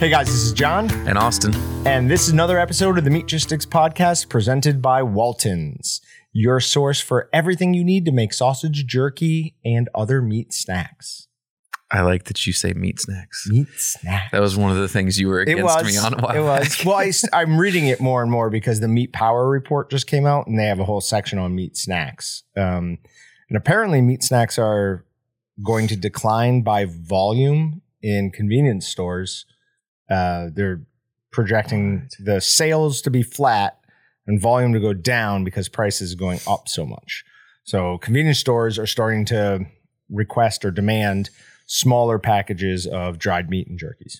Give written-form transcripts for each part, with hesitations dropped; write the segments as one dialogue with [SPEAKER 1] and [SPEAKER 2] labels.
[SPEAKER 1] Hey guys, this is John.
[SPEAKER 2] And Austin.
[SPEAKER 1] And this is another episode of the Meatgistics podcast presented by Waltons, your source for everything you need to make sausage, jerky, and other meat snacks.
[SPEAKER 2] I like that you say meat snacks.
[SPEAKER 1] Meat snacks.
[SPEAKER 2] That was one of the things you were against me on a while back.
[SPEAKER 1] Well, I'm reading it more and more because the Meat Power Report just came out and they have a whole section on meat snacks. And apparently meat snacks are going to decline by volume in convenience stores. They're projecting the sales to be flat and volume to go down because prices are going up so much. So convenience stores are starting to request or demand smaller packages of dried meat and jerkies.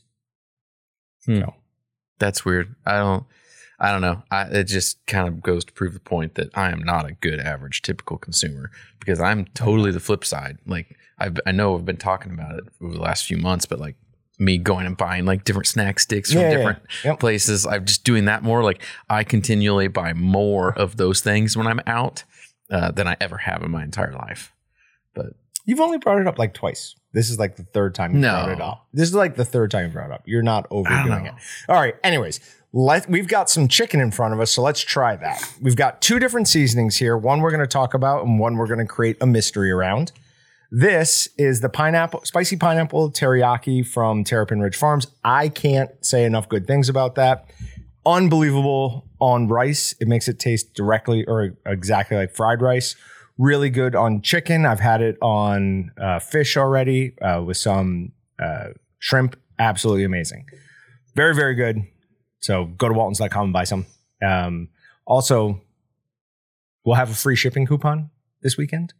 [SPEAKER 1] So.
[SPEAKER 2] That's weird. I don't know. It just kind of goes to prove the point that I am not a good average typical consumer because I'm totally the flip side. Like I know I've been talking about it over the last few months, but like me going and buying like different snack sticks from different places. I'm just doing that more. Like I continually buy more of those things when I'm out than I ever have in my entire life. But
[SPEAKER 1] you've only brought it up like twice. This is like the third time you brought it up. This is like the third time you brought it up. You're not overdoing it. All right. Anyways, we've got some chicken in front of us, so let's try that. We've got two different seasonings here. One we're going to talk about and one we're going to create a mystery around. This is the spicy pineapple teriyaki from Terrapin Ridge Farms. I can't say enough good things about that. Unbelievable on rice. It makes it taste directly or exactly like fried rice. Really good on chicken. I've had it on fish already with some shrimp. Absolutely amazing. Very, very good. So go to waltons.com and buy some. Also, we'll have a free shipping coupon this weekend.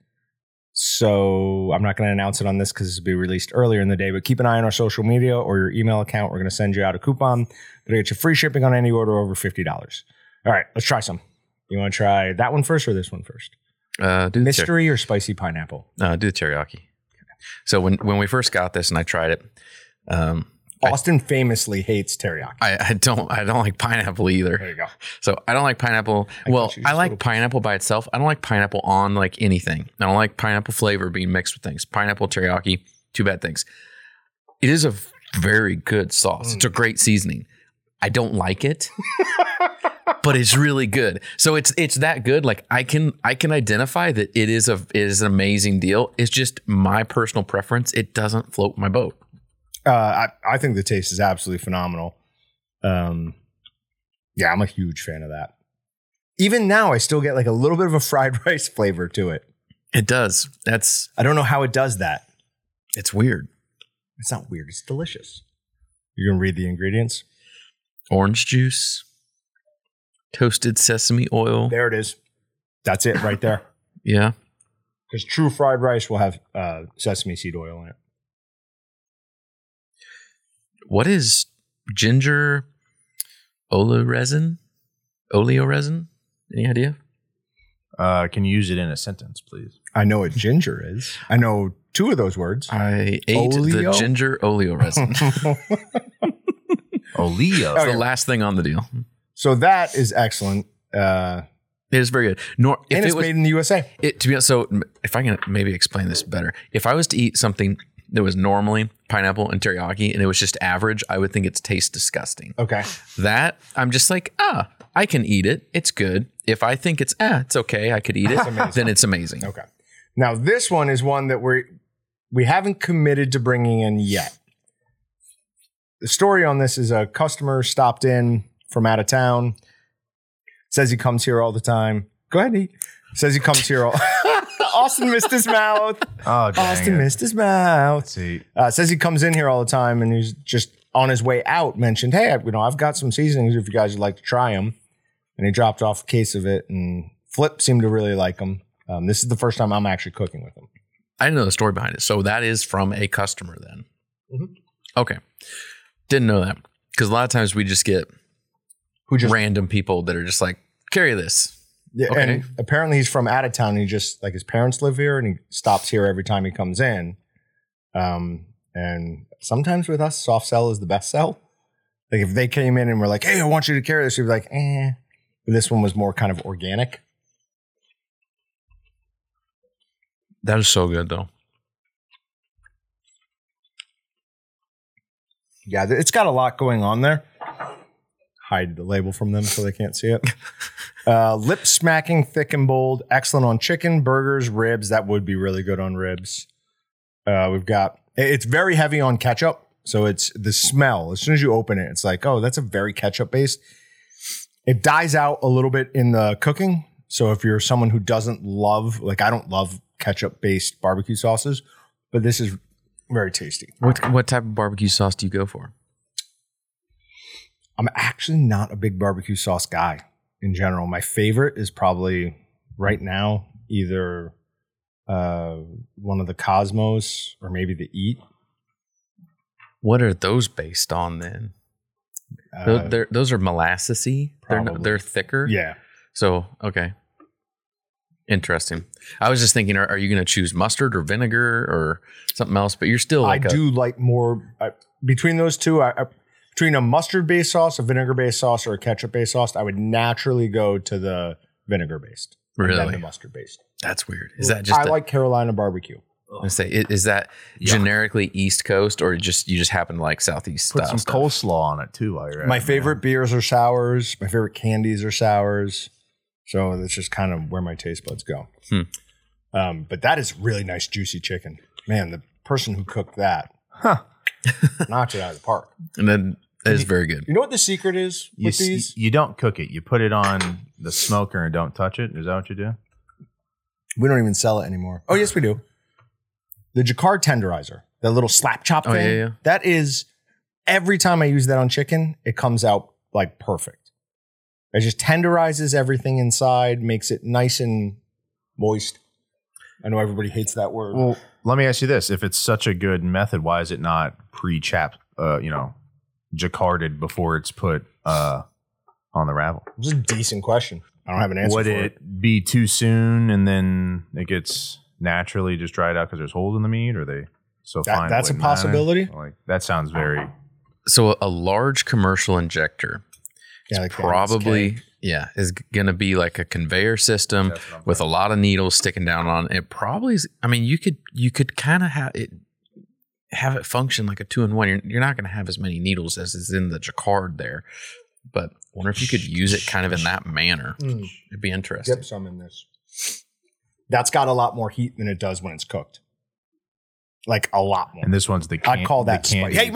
[SPEAKER 1] So I'm not going to announce it on this because this will be released earlier in the day, but keep an eye on our social media or your email account. We're going to send you out a coupon that'll get you free shipping on any order over $50. All right, let's try some. You want to try that one first or this one first?
[SPEAKER 2] Do
[SPEAKER 1] mystery or spicy pineapple?
[SPEAKER 2] Do the teriyaki. So when we first got this and I tried it,
[SPEAKER 1] Austin famously hates teriyaki.
[SPEAKER 2] I don't like pineapple either.
[SPEAKER 1] There you go.
[SPEAKER 2] So I don't like pineapple. I like pineapple by itself. I don't like pineapple on like anything. I don't like pineapple flavor being mixed with things. Pineapple, teriyaki, two bad things. It is a very good sauce. It's a great seasoning. I don't like it. But it's really good. So it's that good. Like I can identify that it is an amazing deal. It's just my personal preference. It doesn't float my boat.
[SPEAKER 1] I think the taste is absolutely phenomenal. I'm a huge fan of that. Even now, I still get like a little bit of a fried rice flavor to it.
[SPEAKER 2] It does.
[SPEAKER 1] I don't know how it does that.
[SPEAKER 2] It's weird.
[SPEAKER 1] It's not weird. It's delicious. You're going to read the ingredients?
[SPEAKER 2] Orange juice, toasted sesame oil.
[SPEAKER 1] There it is. That's it right there.
[SPEAKER 2] Yeah.
[SPEAKER 1] Because true fried rice will have sesame seed oil in it.
[SPEAKER 2] What is ginger oleoresin? Oleoresin? Any idea?
[SPEAKER 3] Can you use it in a sentence, please?
[SPEAKER 1] I know what ginger is. I know two of those words.
[SPEAKER 2] I ate the ginger oleoresin.
[SPEAKER 3] Oleo.
[SPEAKER 2] It's the last thing on the deal.
[SPEAKER 1] So that is excellent.
[SPEAKER 2] It is very good.
[SPEAKER 1] And it's made in the USA.
[SPEAKER 2] So if I can maybe explain this better. If I was to eat something that was normally pineapple and teriyaki and it was just average, I would think it tastes disgusting.
[SPEAKER 1] Okay.
[SPEAKER 2] That I'm just like, I can eat it. It's good. If I think it's okay, I could eat it, then it's amazing.
[SPEAKER 1] Okay. Now this one is one that we haven't committed to bringing in yet. The story on this is a customer stopped in from out of town. Says he comes here all the time. Go ahead, eat. Says he comes here all Austin missed his mouth.
[SPEAKER 3] Oh, dang
[SPEAKER 1] Austin
[SPEAKER 3] it.
[SPEAKER 1] missed his mouth.
[SPEAKER 3] Let's see.
[SPEAKER 1] Says he comes in here all the time and he's just on his way out mentioned, hey, I've got some seasonings if you guys would like to try them. And he dropped off a case of it and Flip seemed to really like them. This is the first time I'm actually cooking with them.
[SPEAKER 2] I didn't know the story behind it. So that is from a customer then.
[SPEAKER 1] Mm-hmm.
[SPEAKER 2] Okay. Didn't know that. Because a lot of times we just get random people that are just like, carry this.
[SPEAKER 1] Yeah,
[SPEAKER 2] okay.
[SPEAKER 1] And apparently he's from out of town. And he just like his parents live here and he stops here every time he comes in. And sometimes with us, soft sell is the best sell. Like if they came in and were like, hey, I want you to carry this, you'd be like, eh. But this one was more kind of organic.
[SPEAKER 2] That is so good though.
[SPEAKER 1] Yeah, it's got a lot going on there. Hide the label from them so they can't see it. Lip smacking, thick and bold. Excellent on chicken, burgers, ribs. That would be really good on ribs. It's very heavy on ketchup. So it's the smell. As soon as you open it, it's like, oh, that's a very ketchup based. It dies out a little bit in the cooking. So if you're someone who doesn't love, like I don't love ketchup based barbecue sauces, but this is very tasty.
[SPEAKER 2] What type of barbecue sauce do you go for?
[SPEAKER 1] I'm actually not a big barbecue sauce guy in general. My favorite is probably right now either one of the Cosmos or maybe the Eat.
[SPEAKER 2] What are those based on then? Those are molassesy. They're thicker.
[SPEAKER 1] Yeah.
[SPEAKER 2] So, okay. Interesting. I was just thinking, are you going to choose mustard or vinegar or something else? But you're still like
[SPEAKER 1] I do like more between those two. Between a mustard-based sauce, a vinegar-based sauce, or a ketchup-based sauce, I would naturally go to the vinegar-based.
[SPEAKER 2] Really?
[SPEAKER 1] And then the mustard-based.
[SPEAKER 2] That's weird. Is that just
[SPEAKER 1] I like Carolina barbecue.
[SPEAKER 2] I say, is that generically East Coast, or you just happen to like Southeast
[SPEAKER 3] Put
[SPEAKER 2] style
[SPEAKER 3] some
[SPEAKER 2] stuff?
[SPEAKER 3] coleslaw on it too while you're at it.
[SPEAKER 1] My favorite beers are sours. My favorite candies are sours. So that's just kind of where my taste buds go. But that is really nice, juicy chicken. Man, the person who cooked that knocked it out of the park.
[SPEAKER 2] And then that is very good.
[SPEAKER 1] You know what the secret is with these?
[SPEAKER 3] You don't cook it. You put it on the smoker and don't touch it. Is that what you do?
[SPEAKER 1] We don't even sell it anymore. Oh, yes, we do. The Jacquard tenderizer, that little slap chop thing.
[SPEAKER 2] Yeah.
[SPEAKER 1] That is, every time I use that on chicken, it comes out like perfect. It just tenderizes everything inside, makes it nice and moist. I know everybody hates that word.
[SPEAKER 3] Well, let me ask you this. If it's such a good method, why is it not pre-chapped, Jacquarded before it's put on the ravel?
[SPEAKER 1] It's a decent question. I don't have an answer
[SPEAKER 3] Would
[SPEAKER 1] for
[SPEAKER 3] it be too soon and then it gets naturally just dried out because there's holes in the meat? Or are they so fine?
[SPEAKER 1] That's a possibility.
[SPEAKER 3] Like, that sounds very...
[SPEAKER 2] So a large commercial injector probably is going to be like a conveyor system with a lot of needles sticking down on it. Probably is, I mean, you could kind of have it function like a 2-in-1. You're not going to have as many needles as is in the Jacquard there, but I wonder if you could use it kind of in that manner. It'd be interesting.
[SPEAKER 1] Dip some in this. That's got a lot more heat than it does when it's cooked. Like a lot more.
[SPEAKER 3] And this one's
[SPEAKER 1] I'd call that
[SPEAKER 3] candy.
[SPEAKER 1] Hey,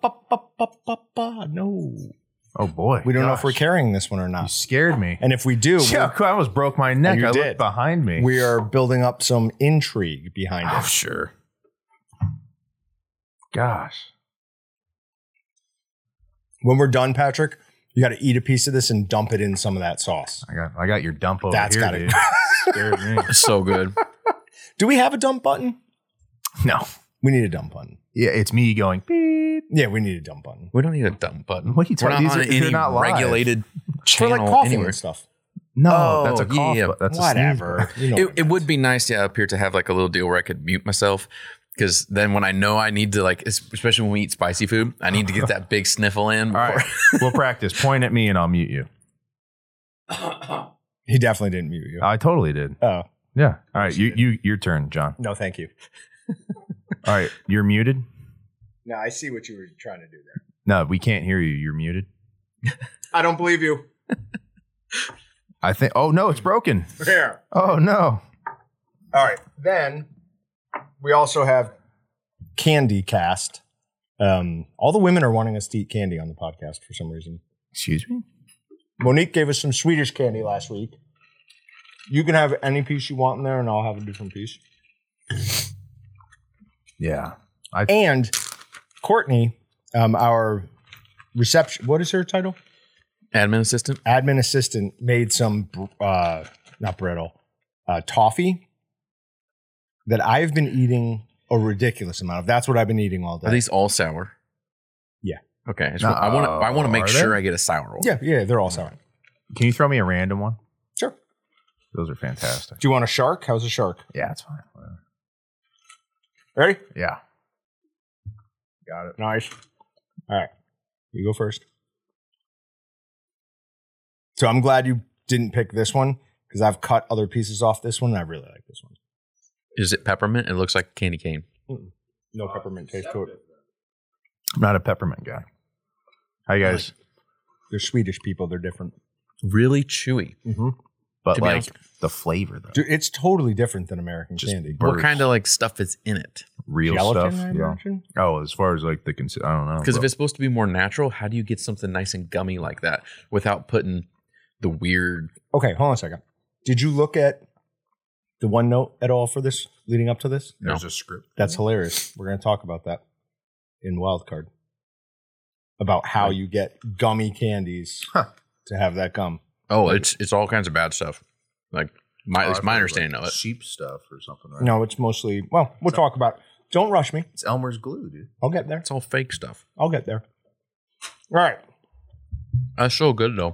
[SPEAKER 1] no.
[SPEAKER 3] Oh boy.
[SPEAKER 1] We don't know if we're carrying this one or not.
[SPEAKER 3] You scared me.
[SPEAKER 1] And if we do,
[SPEAKER 3] I almost broke my neck.
[SPEAKER 1] You
[SPEAKER 3] I
[SPEAKER 1] did.
[SPEAKER 3] looked behind me.
[SPEAKER 1] We are building up some intrigue behind it.
[SPEAKER 3] Sure. Gosh.
[SPEAKER 1] When we're done, Patrick, you got to eat a piece of this and dump it in some of that sauce.
[SPEAKER 3] I got your dump over
[SPEAKER 1] That's
[SPEAKER 3] here,
[SPEAKER 1] gotta
[SPEAKER 3] dude. Scared me.
[SPEAKER 2] So good.
[SPEAKER 1] Do we have a dump button?
[SPEAKER 3] No.
[SPEAKER 1] We need a dump button.
[SPEAKER 3] Yeah, it's me going beep.
[SPEAKER 1] Yeah, we need a dump button.
[SPEAKER 2] We don't need a dump button.
[SPEAKER 3] What are you talking
[SPEAKER 2] about? We're not on any
[SPEAKER 3] not live.
[SPEAKER 2] regulated
[SPEAKER 1] For
[SPEAKER 2] channel
[SPEAKER 1] like coffee
[SPEAKER 2] anywhere.
[SPEAKER 1] and stuff.
[SPEAKER 3] No, that's a cough.
[SPEAKER 2] yeah.
[SPEAKER 3] That's
[SPEAKER 1] Whatever.
[SPEAKER 3] A
[SPEAKER 1] You know
[SPEAKER 2] It would be nice, up here to have like a little deal where I could mute myself. Because then when I know I need to, like, especially when we eat spicy food, I need to get that big sniffle in.
[SPEAKER 3] All right. We'll practice. Point at me and I'll mute you.
[SPEAKER 1] He definitely didn't mute you.
[SPEAKER 3] I totally did.
[SPEAKER 1] Oh.
[SPEAKER 3] Yeah. All right. Your turn, John.
[SPEAKER 1] No, thank you.
[SPEAKER 3] All right. You're muted.
[SPEAKER 1] No, I see what you were trying to do there.
[SPEAKER 3] No, we can't hear you. You're muted.
[SPEAKER 1] I don't believe you.
[SPEAKER 3] I think. Oh, no, it's broken.
[SPEAKER 1] Here.
[SPEAKER 3] Oh, no.
[SPEAKER 1] All right. Then we also have Candy Cast. All the women are wanting us to eat candy on the podcast for some reason.
[SPEAKER 3] Excuse me?
[SPEAKER 1] Monique gave us some Swedish candy last week. You can have any piece you want in there, and I'll have a different piece.
[SPEAKER 3] Yeah.
[SPEAKER 1] And Courtney, our reception, what is her title?
[SPEAKER 2] Admin assistant.
[SPEAKER 1] Admin assistant made some, not brittle, toffee that I've been eating a ridiculous amount of. That's what I've been eating all day.
[SPEAKER 2] Are these all sour?
[SPEAKER 1] Yeah.
[SPEAKER 2] Okay. I want to make sure I get a sour one.
[SPEAKER 1] Yeah, they're all sour.
[SPEAKER 3] Can you throw me a random one?
[SPEAKER 1] Sure.
[SPEAKER 3] Those are fantastic.
[SPEAKER 1] Do you want a shark? How's a shark?
[SPEAKER 3] Yeah, that's fine. Whatever.
[SPEAKER 1] Ready?
[SPEAKER 3] Yeah.
[SPEAKER 1] Got it. Nice. All right. You go first. So I'm glad you didn't pick this one because I've cut other pieces off this one and I really like this one.
[SPEAKER 2] Is it peppermint? It looks like candy cane.
[SPEAKER 1] No peppermint taste to it.
[SPEAKER 3] I'm not a peppermint guy. How you guys?
[SPEAKER 1] They're Swedish people. They're different.
[SPEAKER 2] Really chewy.
[SPEAKER 1] Mm-hmm.
[SPEAKER 3] But like the flavor, though.
[SPEAKER 1] Dude, it's totally different than American candy.
[SPEAKER 2] What kind of like stuff is in it?
[SPEAKER 3] Real
[SPEAKER 1] Gelatin,
[SPEAKER 3] stuff.
[SPEAKER 1] I
[SPEAKER 3] Yeah.
[SPEAKER 1] imagine?
[SPEAKER 3] Oh, as far as like the I don't know.
[SPEAKER 2] Because if it's supposed to be more natural, how do you get something nice and gummy like that without putting the weird?
[SPEAKER 1] Okay, hold on a second. Did you look at the OneNote at all for this leading up to this?
[SPEAKER 3] There's a script.
[SPEAKER 1] That's hilarious. We're going to talk about that in Wildcard. About how you get gummy candies to have that gum.
[SPEAKER 2] Oh, it's all kinds of bad stuff. Like it's my understanding of it.
[SPEAKER 3] Sheep stuff or something, right?
[SPEAKER 1] No, it's mostly, well, we'll talk about it. Don't rush me.
[SPEAKER 3] It's Elmer's glue, dude.
[SPEAKER 1] I'll get there.
[SPEAKER 2] It's all fake stuff.
[SPEAKER 1] I'll get there. All right.
[SPEAKER 2] That's so good though.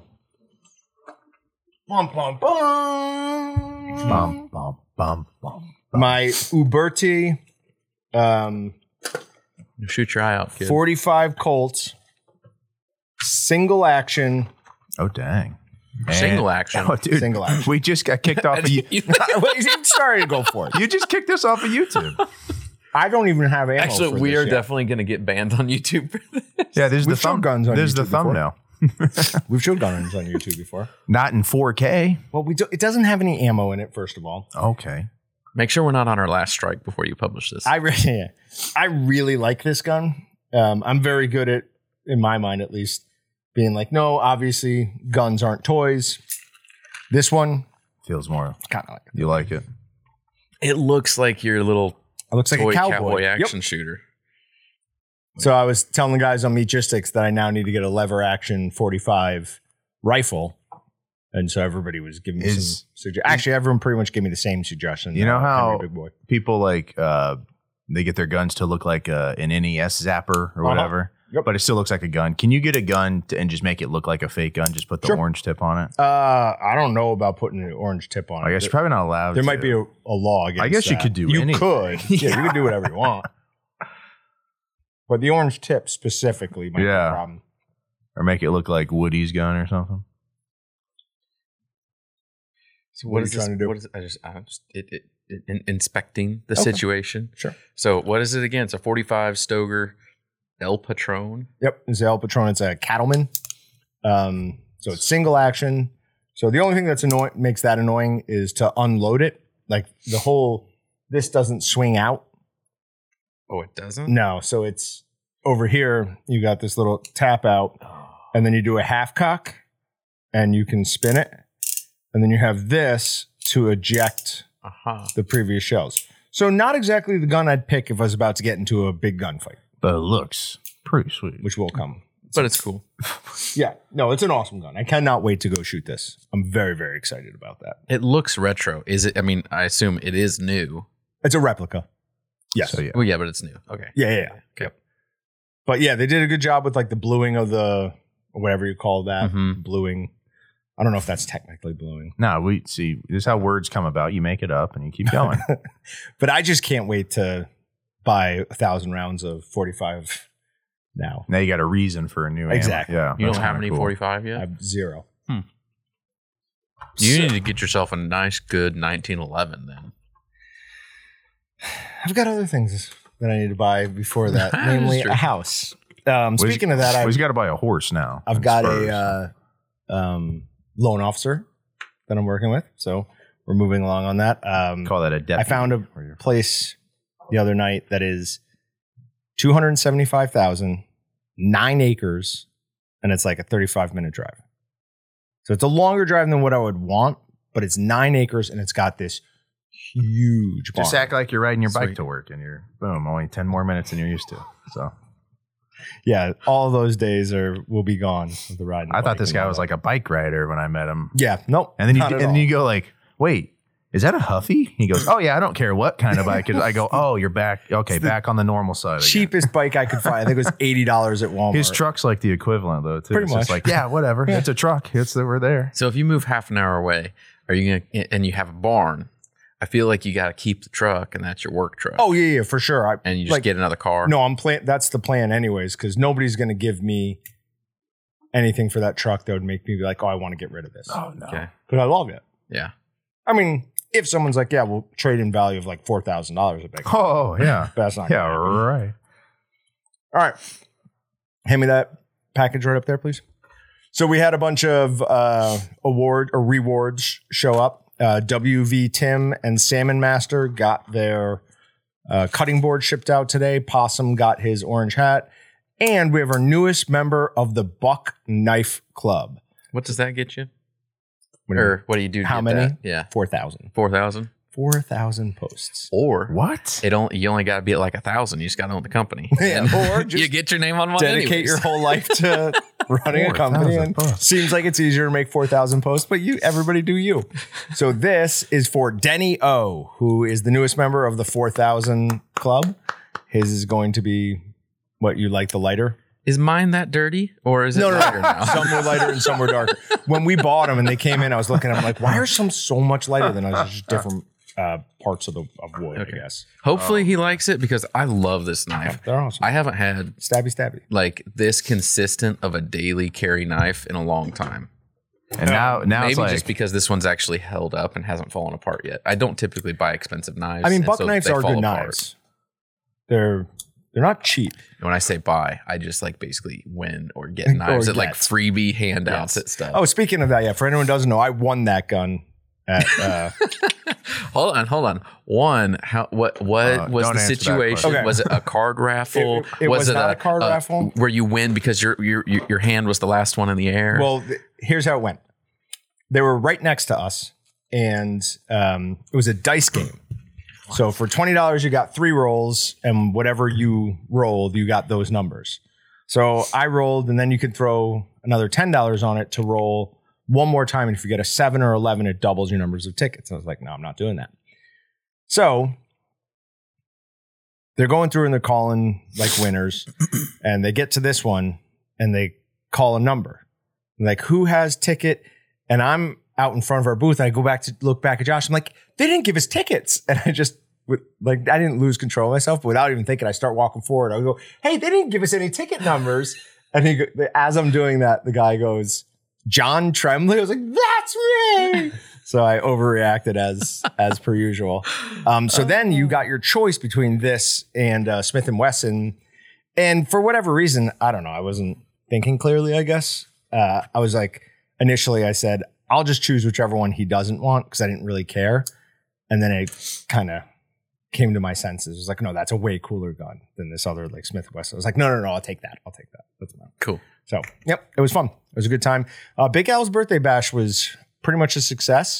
[SPEAKER 1] Bum, bum, bum.
[SPEAKER 3] Bum, bum, bum, bum.
[SPEAKER 1] My Uberti
[SPEAKER 2] Shoot your eye out, kid.
[SPEAKER 1] 45 Colts, single action.
[SPEAKER 3] Oh, dang.
[SPEAKER 2] Single action.
[SPEAKER 3] Oh, dude.
[SPEAKER 1] Single action.
[SPEAKER 3] We just got kicked off of YouTube.
[SPEAKER 1] Sorry to go for it.
[SPEAKER 3] You just kicked us off of YouTube.
[SPEAKER 1] I don't even have ammo.
[SPEAKER 2] Actually,
[SPEAKER 1] for
[SPEAKER 2] we
[SPEAKER 1] this
[SPEAKER 2] are
[SPEAKER 1] yet.
[SPEAKER 2] definitely going to get banned on YouTube for this.
[SPEAKER 3] Yeah, there's
[SPEAKER 1] We've shown guns on
[SPEAKER 3] There's the
[SPEAKER 1] YouTube before.
[SPEAKER 3] thumbnail.
[SPEAKER 1] We've showed guns on YouTube before.
[SPEAKER 3] Not in 4K.
[SPEAKER 1] Well, it doesn't have any ammo in it, first of all.
[SPEAKER 3] Okay.
[SPEAKER 2] Make sure we're not on our last strike before you publish this.
[SPEAKER 1] I really like this gun. I'm very good at, in my mind at least, being like, no, obviously guns aren't toys. This one,
[SPEAKER 3] Feels more.
[SPEAKER 1] kind of like it.
[SPEAKER 3] You like it?
[SPEAKER 2] It looks like your little
[SPEAKER 1] It looks like
[SPEAKER 2] toy
[SPEAKER 1] a cowboy.
[SPEAKER 2] action
[SPEAKER 1] Yep.
[SPEAKER 2] shooter.
[SPEAKER 1] So I was telling the guys on Meatgistics that I now need to get a lever action 45 rifle. And so everybody was giving me some suggestions. Actually, everyone pretty much gave me the same suggestion.
[SPEAKER 3] You know how
[SPEAKER 1] Henry Big Boy.
[SPEAKER 3] people like they get their guns to look like an NES zapper or whatever,
[SPEAKER 1] Yep.
[SPEAKER 3] but it still looks like a gun. Can you get a gun and just make it look like a fake gun? Just put the
[SPEAKER 1] Sure.
[SPEAKER 3] orange tip on it.
[SPEAKER 1] I don't know about putting an orange tip on it.
[SPEAKER 3] I guess you're probably not allowed.
[SPEAKER 1] There
[SPEAKER 3] to.
[SPEAKER 1] might be a law against
[SPEAKER 3] I guess you
[SPEAKER 1] that.
[SPEAKER 3] could do
[SPEAKER 1] You
[SPEAKER 3] anything.
[SPEAKER 1] could. Yeah, you could do whatever you want. But the orange tip specifically might be a problem.
[SPEAKER 3] or make it look like Woody's gun or something.
[SPEAKER 2] So
[SPEAKER 1] What are you trying to do?
[SPEAKER 2] What is inspecting the situation.
[SPEAKER 1] Sure.
[SPEAKER 2] So what is it again? It's a 45 Stoeger El Patron.
[SPEAKER 1] Yep, it's the El Patron. It's a Cattleman. So it's single action. So the only thing that's makes that annoying is to unload it. Like this doesn't swing out.
[SPEAKER 2] Oh, it doesn't?
[SPEAKER 1] No, so it's over here. You got this little tap out, and then you do a half cock, and you can spin it, and then you have this to eject the previous shells. So not exactly the gun I'd pick if I was about to get into a big gunfight,
[SPEAKER 3] But it looks pretty sweet.
[SPEAKER 1] which will come.
[SPEAKER 2] But it's cool.
[SPEAKER 1] Yeah, no, it's an awesome gun. I cannot wait to go shoot this. I'm very, very excited about that.
[SPEAKER 2] It looks retro. Is it? I mean, I assume it is new.
[SPEAKER 1] It's a replica. Yes.
[SPEAKER 3] So yeah.
[SPEAKER 2] Well, yeah, but it's new. Okay.
[SPEAKER 1] Yeah.
[SPEAKER 2] Okay.
[SPEAKER 1] Yep. But yeah, they did a good job with like the bluing of the, whatever you call that,
[SPEAKER 2] Mhm.
[SPEAKER 1] bluing. I don't know if that's technically bluing.
[SPEAKER 3] No, we see. This is how words come about. You make it up and you keep going.
[SPEAKER 1] But I just can't wait to buy 1,000 rounds of 45 now.
[SPEAKER 3] Now you got a reason for a new.
[SPEAKER 1] Exactly.
[SPEAKER 3] Ammo. Yeah.
[SPEAKER 2] You
[SPEAKER 3] that's
[SPEAKER 2] don't have
[SPEAKER 3] kinda
[SPEAKER 2] any
[SPEAKER 3] cool.
[SPEAKER 2] 45
[SPEAKER 1] I
[SPEAKER 2] yet?
[SPEAKER 1] have 0.
[SPEAKER 2] You need to get yourself a nice, good 1911 then.
[SPEAKER 1] I've got other things that I need to buy before that,
[SPEAKER 2] That's
[SPEAKER 1] namely
[SPEAKER 2] true.
[SPEAKER 1] a house.
[SPEAKER 3] Well,
[SPEAKER 1] Speaking of that,
[SPEAKER 3] well, he's got to buy a horse now.
[SPEAKER 1] I've
[SPEAKER 3] and
[SPEAKER 1] got
[SPEAKER 3] spurs.
[SPEAKER 1] a loan officer that I'm working with. So we're moving along on that.
[SPEAKER 3] Call that a deputy.
[SPEAKER 1] I found a place the other night that is 275,000, 9 acres, and it's like a 35-minute drive. So it's a longer drive than what I would want, but it's 9 acres and it's got this huge barn.
[SPEAKER 3] Just act like you're riding your bike
[SPEAKER 2] Sweet.
[SPEAKER 3] to work, and you're boom, only 10 more minutes than you're used to. So
[SPEAKER 1] Yeah, all those days will be gone with the riding.
[SPEAKER 3] I thought
[SPEAKER 1] bike
[SPEAKER 3] this
[SPEAKER 1] and
[SPEAKER 3] guy
[SPEAKER 1] all
[SPEAKER 3] was
[SPEAKER 1] that.
[SPEAKER 3] like a bike rider when I met him.
[SPEAKER 1] Yeah, nope.
[SPEAKER 3] And then
[SPEAKER 1] not at all.
[SPEAKER 3] you go like, wait, is that a Huffy? He goes, oh yeah, I don't care what kind of bike it is. I go, oh, you're back. Okay, back on the normal side. Again.
[SPEAKER 1] cheapest bike I could find. I think it was $80 at Walmart.
[SPEAKER 3] His truck's like the equivalent though, too.
[SPEAKER 1] Pretty
[SPEAKER 3] It's just
[SPEAKER 1] much.
[SPEAKER 3] like, yeah, whatever. It's a truck. We're there.
[SPEAKER 2] So if you move half an hour away, are you gonna? And you have a barn. I feel like you got to keep the truck, and that's your work truck.
[SPEAKER 1] Oh yeah, for sure.
[SPEAKER 2] and you just get another car.
[SPEAKER 1] No, that's the plan anyways, because nobody's going to give me anything for that truck that would make me be like, oh, I want to get rid of this.
[SPEAKER 3] Oh no.
[SPEAKER 2] Okay.
[SPEAKER 1] But I love it.
[SPEAKER 2] Yeah.
[SPEAKER 1] I mean, if someone's like, yeah, we'll trade in value of like $4,000 a big.
[SPEAKER 3] Oh yeah.
[SPEAKER 1] That's not
[SPEAKER 3] Yeah,
[SPEAKER 1] gonna happen.
[SPEAKER 3] right.
[SPEAKER 1] All right. Hand me that package right up there, please. So we had a bunch of rewards show up. WV Tim and Salmon Master got their cutting board shipped out today. Possum got his orange hat. And we have our newest member of the Buck Knife Club.
[SPEAKER 2] What does that get you? Or what do you do to
[SPEAKER 1] How
[SPEAKER 2] get
[SPEAKER 1] many?
[SPEAKER 2] that? Yeah.
[SPEAKER 1] 4,000.
[SPEAKER 2] 4,000?
[SPEAKER 1] 4,000 posts.
[SPEAKER 2] Or
[SPEAKER 3] what?
[SPEAKER 2] You only got to be at like 1,000. You just got to own the company.
[SPEAKER 1] Yeah, or just
[SPEAKER 2] you get your name on one.
[SPEAKER 1] Dedicate your whole life to running a company. And seems like it's easier to make 4,000 posts, but everybody do you. So this is for Denny O, who is the newest member of the 4,000 club. His is going to be what you like, the lighter.
[SPEAKER 2] Is mine that dirty, or is it lighter now?
[SPEAKER 1] Some were lighter and some were darker. When we bought them and they came in, I was looking at them like, why are some so much lighter than others? Just different parts of wood, okay. I guess.
[SPEAKER 2] Hopefully he likes it because I love this knife.
[SPEAKER 1] Yeah, they're awesome.
[SPEAKER 2] I haven't had
[SPEAKER 1] stabby
[SPEAKER 2] like this consistent of a daily carry knife in a long time.
[SPEAKER 3] And now
[SPEAKER 2] maybe
[SPEAKER 3] it's like,
[SPEAKER 2] just because this one's actually held up and hasn't fallen apart yet. I don't typically buy expensive knives.
[SPEAKER 1] I mean, Buck knives are good knives. They're not cheap.
[SPEAKER 2] When I say buy, I just like basically win or get knives at like freebie handouts at stuff.
[SPEAKER 1] Oh, speaking of that, yeah, for anyone who doesn't know, I won that gun at
[SPEAKER 2] Hold on. What was the situation?
[SPEAKER 1] Okay.
[SPEAKER 2] Was it a card raffle?
[SPEAKER 1] It was not a card raffle
[SPEAKER 2] where you win because your hand was the last one in the air?
[SPEAKER 1] Well, here's how it went. They were right next to us, and it was a dice game. So for $20, you got 3 rolls, and whatever you rolled, you got those numbers. So I rolled, and then you could throw another $10 on it to roll one more time. And if you get a 7 or 11, it doubles your numbers of tickets. And I was like, no, I'm not doing that. So they're going through and they're calling like winners, and they get to this one and they call a number. Like, who has ticket? And I'm out in front of our booth. And I go back to look back at Josh. I'm like, they didn't give us tickets. And I just I didn't lose control of myself, but without even thinking, I start walking forward. I go, hey, they didn't give us any ticket numbers. And as I'm doing that, the guy goes, John Tremblay. I was like, that's me. So I overreacted as per usual. So then you got your choice between this and Smith & Wesson. And for whatever reason, I don't know, I wasn't thinking clearly, I guess. I was like, initially I said, I'll just choose whichever one he doesn't want because I didn't really care. And then it kind of came to my senses. It was like, no, that's a way cooler gun than this other like Smith & Wesson. I was like, no, I'll take that. That's mine.
[SPEAKER 2] Cool.
[SPEAKER 1] So, yep, it was fun. It was a good time. Big Al's birthday bash was pretty much a success.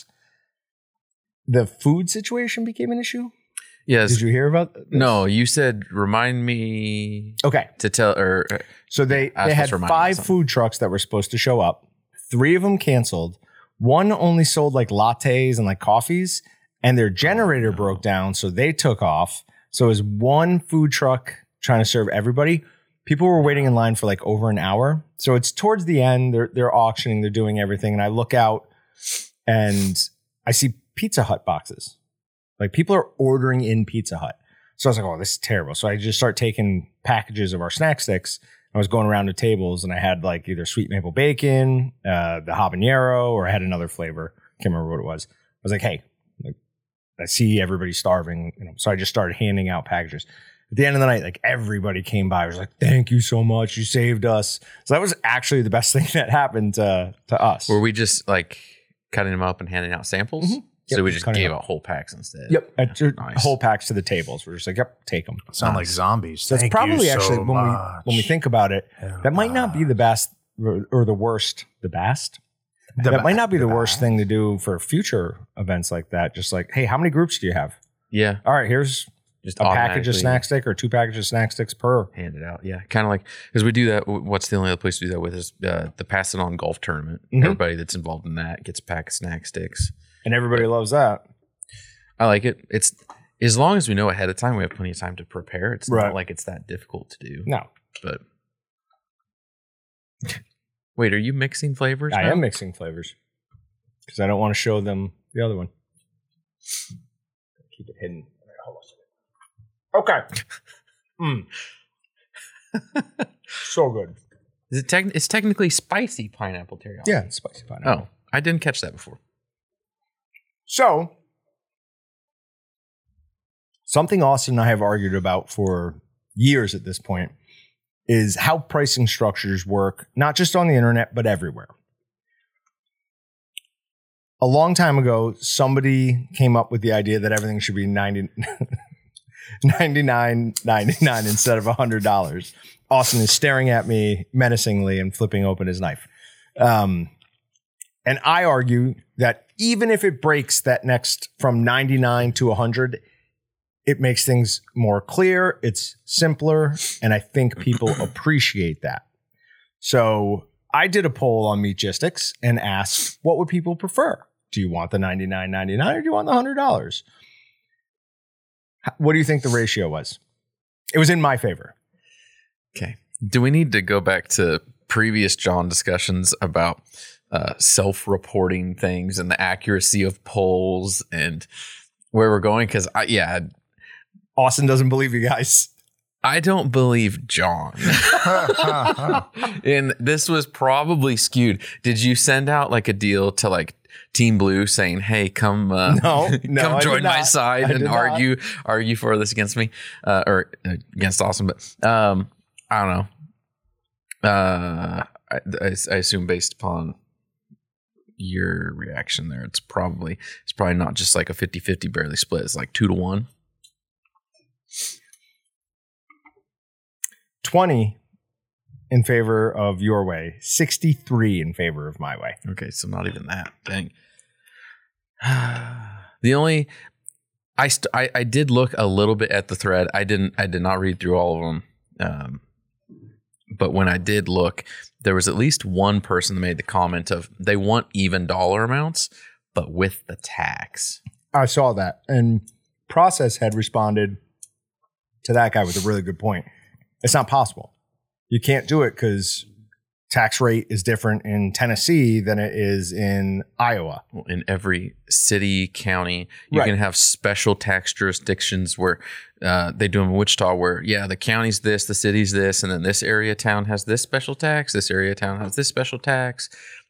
[SPEAKER 1] The food situation became an issue.
[SPEAKER 2] Yes.
[SPEAKER 1] Did you hear about this?
[SPEAKER 2] No, you said remind me.
[SPEAKER 1] Okay.
[SPEAKER 2] To tell or
[SPEAKER 1] so they had 5 food trucks that were supposed to show up. 3 of them canceled. 1 only sold like lattes and like coffees, and their generator broke down, so they took off. So it was 1 food truck trying to serve everybody. People were waiting in line for like over an hour. So it's towards the end. They're auctioning. They're doing everything. And I look out and I see Pizza Hut boxes. Like people are ordering in Pizza Hut. So I was like, oh, this is terrible. So I just start taking packages of our snack sticks. I was going around to tables and I had like either sweet maple bacon, the habanero, or I had another flavor. Can't remember what it was. I was like, hey, I see everybody starving. So I just started handing out packages. At the end of the night, like everybody came by. I was like, thank you so much. You saved us. So that was actually the best thing that happened to us.
[SPEAKER 2] Were we just like cutting them up and handing out samples? Mm-hmm. So we just gave out whole packs instead.
[SPEAKER 1] Yep. Nice. Whole packs to the tables. We're just like, yep, take them.
[SPEAKER 3] Sound like zombies.
[SPEAKER 1] So that's probably actually, when we think about it, that might not be the best or the worst. The best? That might not be the worst thing to do for future events like that. Just like, hey, how many groups do you have?
[SPEAKER 2] Yeah.
[SPEAKER 1] All right, here's just a package of snack stick or 2 packages of snack sticks per.
[SPEAKER 2] Hand it out. Yeah. Kind of like, because we do that. What's the only other place to do that with is the Pass It On golf tournament. Mm-hmm. Everybody that's involved in that gets a pack of snack sticks.
[SPEAKER 1] And everybody loves that.
[SPEAKER 2] I like it. It's as long as we know ahead of time, we have plenty of time to prepare. It's not like it's that difficult to do.
[SPEAKER 1] No.
[SPEAKER 2] But wait, are you mixing flavors?
[SPEAKER 1] I am mixing flavors because I don't want to show them the other one. Keep it hidden. Okay. So good.
[SPEAKER 2] Is it it's technically spicy pineapple teriyaki?
[SPEAKER 1] Yeah, it's spicy pineapple.
[SPEAKER 2] Oh, I didn't catch that before.
[SPEAKER 1] So, something Austin and I have argued about for years at this point is how pricing structures work, not just on the internet, but everywhere. A long time ago, somebody came up with the idea that everything should be $99.99 instead of $100. Austin is staring at me menacingly and flipping open his knife. And I argue that even if it breaks that next from 99 to 100, it makes things more clear. It's simpler. And I think people appreciate that. So I did a poll on Meatgistics and asked, what would people prefer? Do you want the $99.99 or do you want the $100? What do you think the ratio was? It was in my favor.
[SPEAKER 2] Okay. Do we need to go back to previous John discussions about self-reporting things and the accuracy of polls and where we're going? Because
[SPEAKER 1] Austin doesn't believe you guys.
[SPEAKER 2] I don't believe John. And this was probably skewed. Did you send out like a deal to like Team Blue saying, "Hey, come come join my side and argue for this against me or against Austin"? But I don't know. I assume based upon your reaction there, it's probably not just like a 50-50 barely split. It's like 2-1.
[SPEAKER 1] 20 in favor of your way, 63 in favor of my way.
[SPEAKER 2] Okay, so not even that. Dang. The only I did look a little bit at the thread. I did not read through all of them. But when I did look, there was at least one person that made the comment of they want even dollar amounts, but with the tax.
[SPEAKER 1] I saw that. And Process had responded to that guy with a really good point. It's not possible. You can't do it because tax rate is different in Tennessee than it is in Iowa.
[SPEAKER 2] Well, in every city, county, you can have special tax jurisdictions where they do them in Wichita where, the county's this, the city's this, and then this area town has this special tax, this area town has this special tax.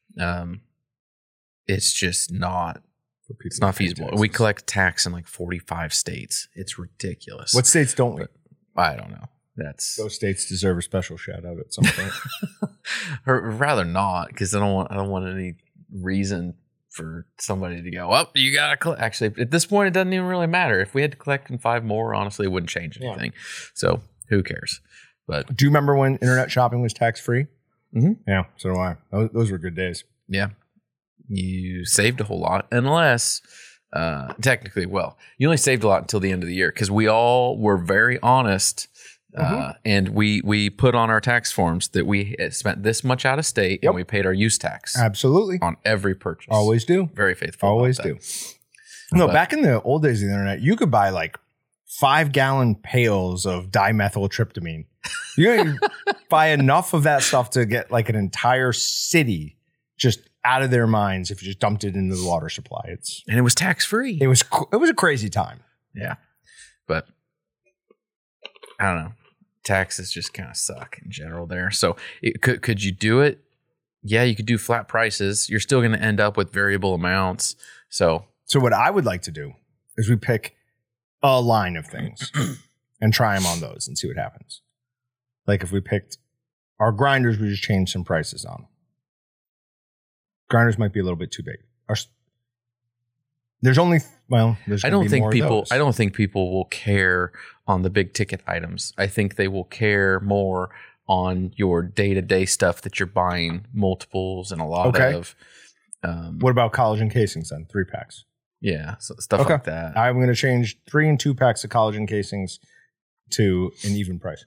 [SPEAKER 2] It's just not, it's not feasible. We collect tax in like 45 states. It's ridiculous.
[SPEAKER 1] What states don't we?
[SPEAKER 2] I don't know.
[SPEAKER 1] Those states deserve a special shout out at some point.
[SPEAKER 2] Or rather not, because I don't want any reason for somebody to go, well, you gotta collect. Actually, at this point, it doesn't even really matter. If we had to collect in 5 more, honestly, it wouldn't change anything. Yeah. So who cares? But
[SPEAKER 1] do you remember when internet shopping was tax free?
[SPEAKER 2] Mm-hmm.
[SPEAKER 1] Yeah, so do I. Those were good days.
[SPEAKER 2] Yeah, you saved a whole lot, unless. Technically, you only saved a lot until the end of the year because we all were very honest. And we put on our tax forms that we spent this much out of state and we paid our use tax.
[SPEAKER 1] Absolutely.
[SPEAKER 2] On every purchase.
[SPEAKER 1] Always do.
[SPEAKER 2] Very faithful.
[SPEAKER 1] Always do. No, back in the old days of the internet, you could buy like 5-gallon pails of dimethyltryptamine. You buy enough of that stuff to get like an entire city just out of their minds if you just dumped it into the water supply.
[SPEAKER 2] And it was tax free.
[SPEAKER 1] It was a crazy time.
[SPEAKER 2] Yeah. But I don't know. Taxes just kind of suck in general there. So could you do it? Yeah, you could do flat prices. You're still going to end up with variable amounts. So
[SPEAKER 1] what I would like to do is we pick a line of things and try them on those and see what happens. Like if we picked our grinders, we just change some prices on them. Grinders might be a little bit too big. There's
[SPEAKER 2] I don't think people will care on the big ticket items. I think they will care more on your day-to-day stuff that you're buying multiples and a lot of.
[SPEAKER 1] What about collagen casings then? 3-packs.
[SPEAKER 2] Yeah, so stuff like that.
[SPEAKER 1] I'm going to change 3 and 2 packs of collagen casings to an even price.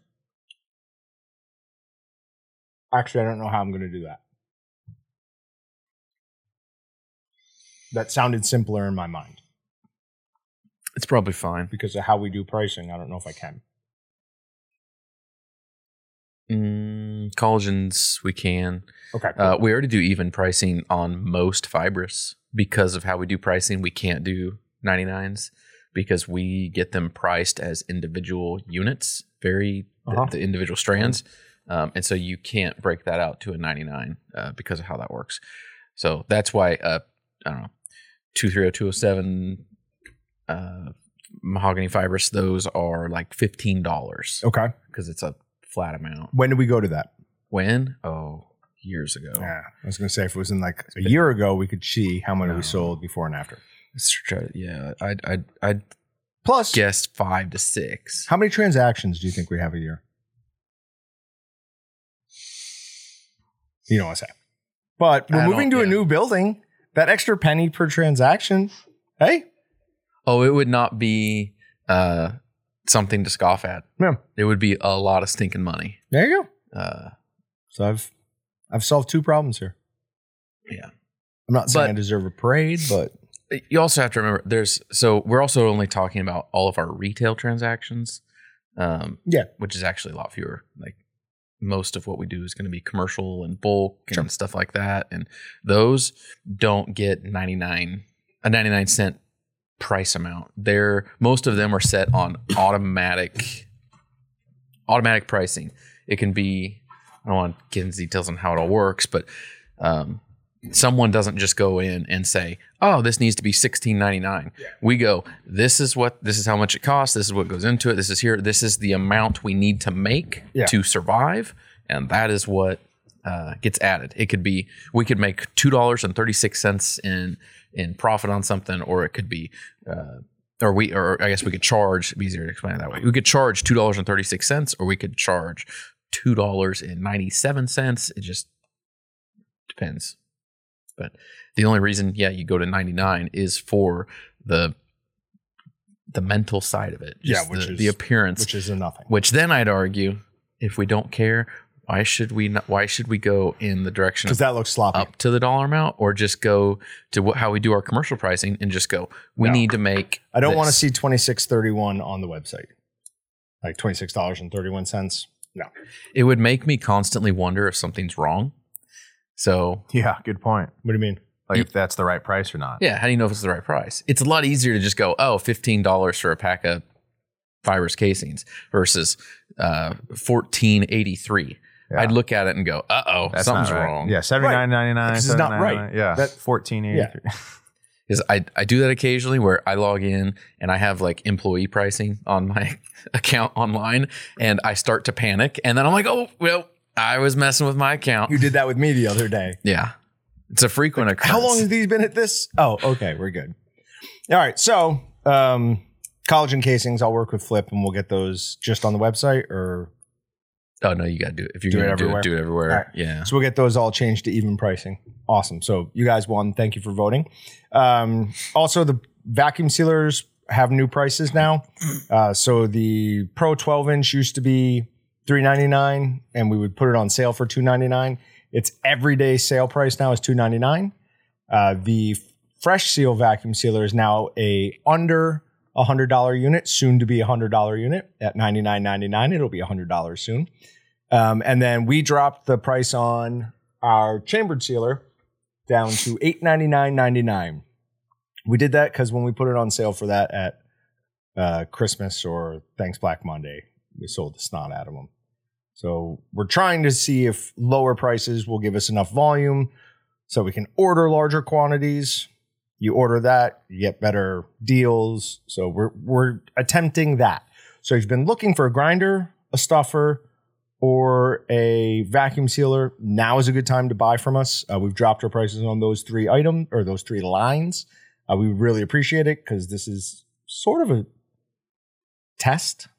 [SPEAKER 1] Actually, I don't know how I'm going to do that. That sounded simpler in my mind.
[SPEAKER 2] It's probably fine.
[SPEAKER 1] Because of how we do pricing, I don't know if I can.
[SPEAKER 2] Collagens, we can.
[SPEAKER 1] Okay. Cool.
[SPEAKER 2] We already do even pricing on most fibrous. Because of how we do pricing, we can't do 99s because we get them priced as individual units, the individual strands. And so you can't break that out to a 99 because of how that works. So that's why, I don't know, 230, 207 mahogany fibrous, those are like $15.
[SPEAKER 1] Okay.
[SPEAKER 2] Because it's a flat amount.
[SPEAKER 1] When did we go to that?
[SPEAKER 2] When? Oh, years ago.
[SPEAKER 1] Yeah, I was going to say if it was in like a year ago, we could see how many we sold before and after.
[SPEAKER 2] Yeah, I'd
[SPEAKER 1] plus
[SPEAKER 2] guess 5 to 6.
[SPEAKER 1] How many transactions do you think we have a year? You know what I'm saying. But we're moving to a new building. That extra penny per transaction. Hey.
[SPEAKER 2] Oh, it would not be something to scoff at.
[SPEAKER 1] Yeah.
[SPEAKER 2] It would be a lot of stinking money.
[SPEAKER 1] There you go. So I've solved 2 problems here.
[SPEAKER 2] Yeah.
[SPEAKER 1] I'm not saying I deserve a parade, but
[SPEAKER 2] you also have to remember so we're also only talking about all of our retail transactions. Which is actually a lot fewer. Like most of what we do is going to be commercial and bulk and stuff like that. And those don't get 99 cent price amount. Most of them are set on automatic pricing. It can be, I don't want to get into details on how it all works, but someone doesn't just go in and say, "Oh, this needs to be $16.99." Yeah. We go, this is how much it costs. This is what goes into it. This is the amount we need to make to survive. And that is what gets added. It could be, we could make $2.36 in profit on something, or it could be, or I guess we could charge, it'd be easier to explain it that way. We could charge $2.36, or we could charge $2.97. It just depends. But the only reason, you go to 99 is for the mental side of it. Just the appearance,
[SPEAKER 1] which is nothing.
[SPEAKER 2] Which then I'd argue, if we don't care, why should we go in the direction?
[SPEAKER 1] Because that looks sloppy.
[SPEAKER 2] Up to the dollar amount, or just go to how we do our commercial pricing and just go. We need to make.
[SPEAKER 1] I don't want to see $26.31 on the website, like $26.31. No,
[SPEAKER 2] it would make me constantly wonder if something's wrong. So
[SPEAKER 3] yeah, good point.
[SPEAKER 1] What do you mean?
[SPEAKER 3] Like if that's the right price or not?
[SPEAKER 2] Yeah, how do you know if it's the right price? It's a lot easier to just go, $15 for a pack of fibrous casings versus $14.83. Yeah. I'd look at it and go, something's wrong.
[SPEAKER 3] Yeah, $79.99.
[SPEAKER 1] This is not right.
[SPEAKER 3] Yeah, that's $14.83. Yeah.
[SPEAKER 2] Because I do that occasionally where I log in and I have like employee pricing on my account online, and I start to panic, and then I'm like, I was messing with my account.
[SPEAKER 1] You did that with me the other day.
[SPEAKER 2] Yeah. It's a frequent occurrence.
[SPEAKER 1] How long have these been at this? Oh, okay. We're good. All right. So, collagen casings, I'll work with Flip and we'll get those just on the website, or?
[SPEAKER 2] Oh, no, you got to do it. If you're going to do it everywhere. Right. Yeah.
[SPEAKER 1] So we'll get those all changed to even pricing. Awesome. So you guys won. Thank you for voting. Also, the vacuum sealers have new prices now. So the Pro 12-inch used to be $399, and we would put it on sale for $299. Its everyday sale price now is $299. The Fresh Seal vacuum sealer is now under $100 unit, soon to be $100 unit at $99.99. It'll be $100 soon. And then we dropped the price on our chambered sealer down to $899.99. We did that because when we put it on sale for that at Christmas or Thanks Black Monday, we sold the snot out of them. So we're trying to see if lower prices will give us enough volume so we can order larger quantities. You order that, you get better deals. So we're attempting that. So if you've been looking for a grinder, a stuffer, or a vacuum sealer, now is a good time to buy from us. We've dropped our prices on those 3 items or those 3 lines. We really appreciate it because this is sort of a test,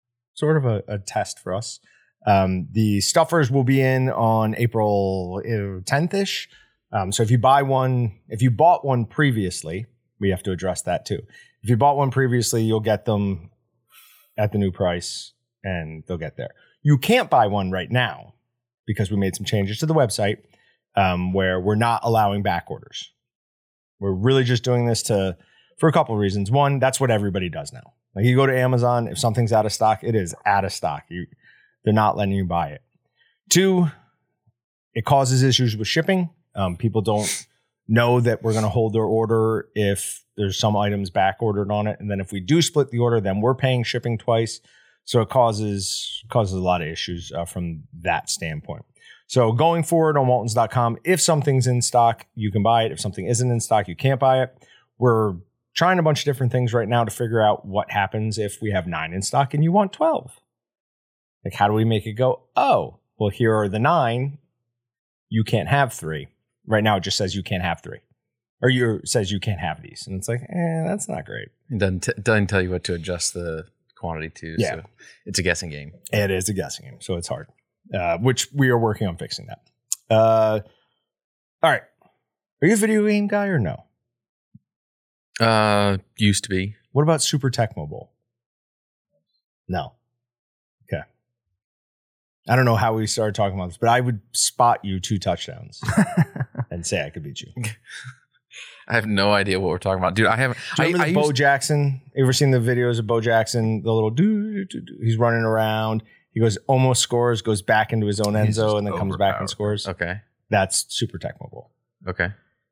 [SPEAKER 1] a test for us. The stuffers will be in on April 10th-ish. So if you bought one previously, we have to address that too. If you bought one previously, you'll get them at the new price and they'll get there. You can't buy one right now because we made some changes to the website where we're not allowing back orders. We're really just doing this for a couple of reasons. One, that's what everybody does now. Like you go to Amazon, if something's out of stock, it is out of stock. They're not letting you buy it. 2, it causes issues with shipping. People don't know that we're going to hold their order if there's some items back ordered on it. And then if we do split the order, then we're paying shipping twice. So it causes a lot of issues from that standpoint. So going forward on Waltons.com, if something's in stock, you can buy it. If something isn't in stock, you can't buy it. We're trying a bunch of different things right now to figure out what happens if we have 9 in stock and you want 12. Like, how do we make it go? Oh, well, here are the 9. You can't have 3. Right now, it just says you can't have 3. Or says you can't have these. And it's like, that's not great.
[SPEAKER 2] It doesn't tell you what to adjust the quantity to. Yeah. So it's a guessing game.
[SPEAKER 1] It is a guessing game, so it's hard. Which we are working on fixing that. All right. Are you a video game guy or no?
[SPEAKER 2] Used to be.
[SPEAKER 1] What about Super Tecmo Bowl? No. Okay. I don't know how we started talking about this, but I would spot you 2 touchdowns and say I could beat you.
[SPEAKER 2] I have no idea what we're talking about, dude. I haven't.
[SPEAKER 1] Bo Jackson. You ever seen the videos of Bo Jackson? The little he's running around. He goes almost scores, goes back into his own end zone, and then comes back and scores.
[SPEAKER 2] Okay,
[SPEAKER 1] that's Super Tecmo Bowl.
[SPEAKER 2] Okay.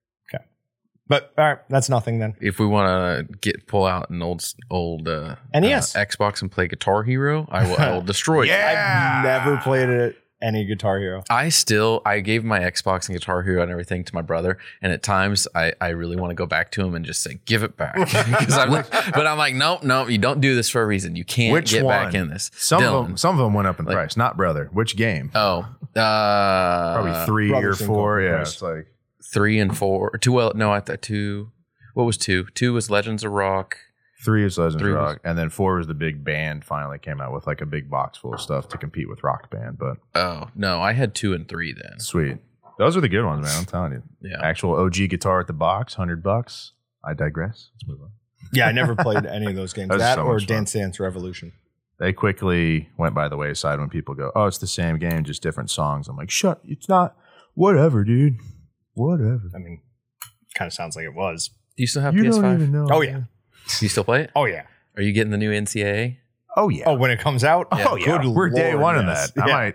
[SPEAKER 1] But all right, that's nothing then.
[SPEAKER 2] If we want to pull out an old
[SPEAKER 1] NES
[SPEAKER 2] Xbox and play Guitar Hero, I will destroy it.
[SPEAKER 1] I've never played any Guitar Hero.
[SPEAKER 2] I gave my Xbox and Guitar Hero and everything to my brother, and at times I really want to go back to him and just say, give it back. But I'm like, nope, you don't do this for a reason. You can't get back in this.
[SPEAKER 3] Some of them went up in price. Not brother. Which game?
[SPEAKER 2] Oh,
[SPEAKER 3] probably 3 or 4. Yeah, it's like
[SPEAKER 2] 3 and 4. 2. Well, no, I thought 2. What was 2? 2 was Legends of Rock.
[SPEAKER 3] 3 is Legends of Rock, and then 4 was the big band. Finally came out with like a big box full of stuff to compete with Rock Band. But
[SPEAKER 2] no, I had 2 and 3 then.
[SPEAKER 3] Sweet, those are the good ones, man. I'm telling you.
[SPEAKER 2] Yeah,
[SPEAKER 3] actual OG guitar at the box, $100. I digress. Let's move on.
[SPEAKER 1] Yeah, I never played any of those games. That or Dance Dance Revolution.
[SPEAKER 3] They quickly went by the wayside when people go, "Oh, it's the same game, just different songs." I'm like, "Shut! It's not. Whatever, dude. Whatever."
[SPEAKER 1] I mean, kind of sounds like it was.
[SPEAKER 2] Do you still have PS5?
[SPEAKER 3] Don't even know.
[SPEAKER 1] Oh yeah.
[SPEAKER 2] Do you still play it?
[SPEAKER 1] Oh yeah.
[SPEAKER 2] Are you getting the new NCAA?
[SPEAKER 3] Oh yeah.
[SPEAKER 1] Oh, when it comes out?
[SPEAKER 3] Yeah. Oh yeah. We're day one in that.
[SPEAKER 1] Yeah.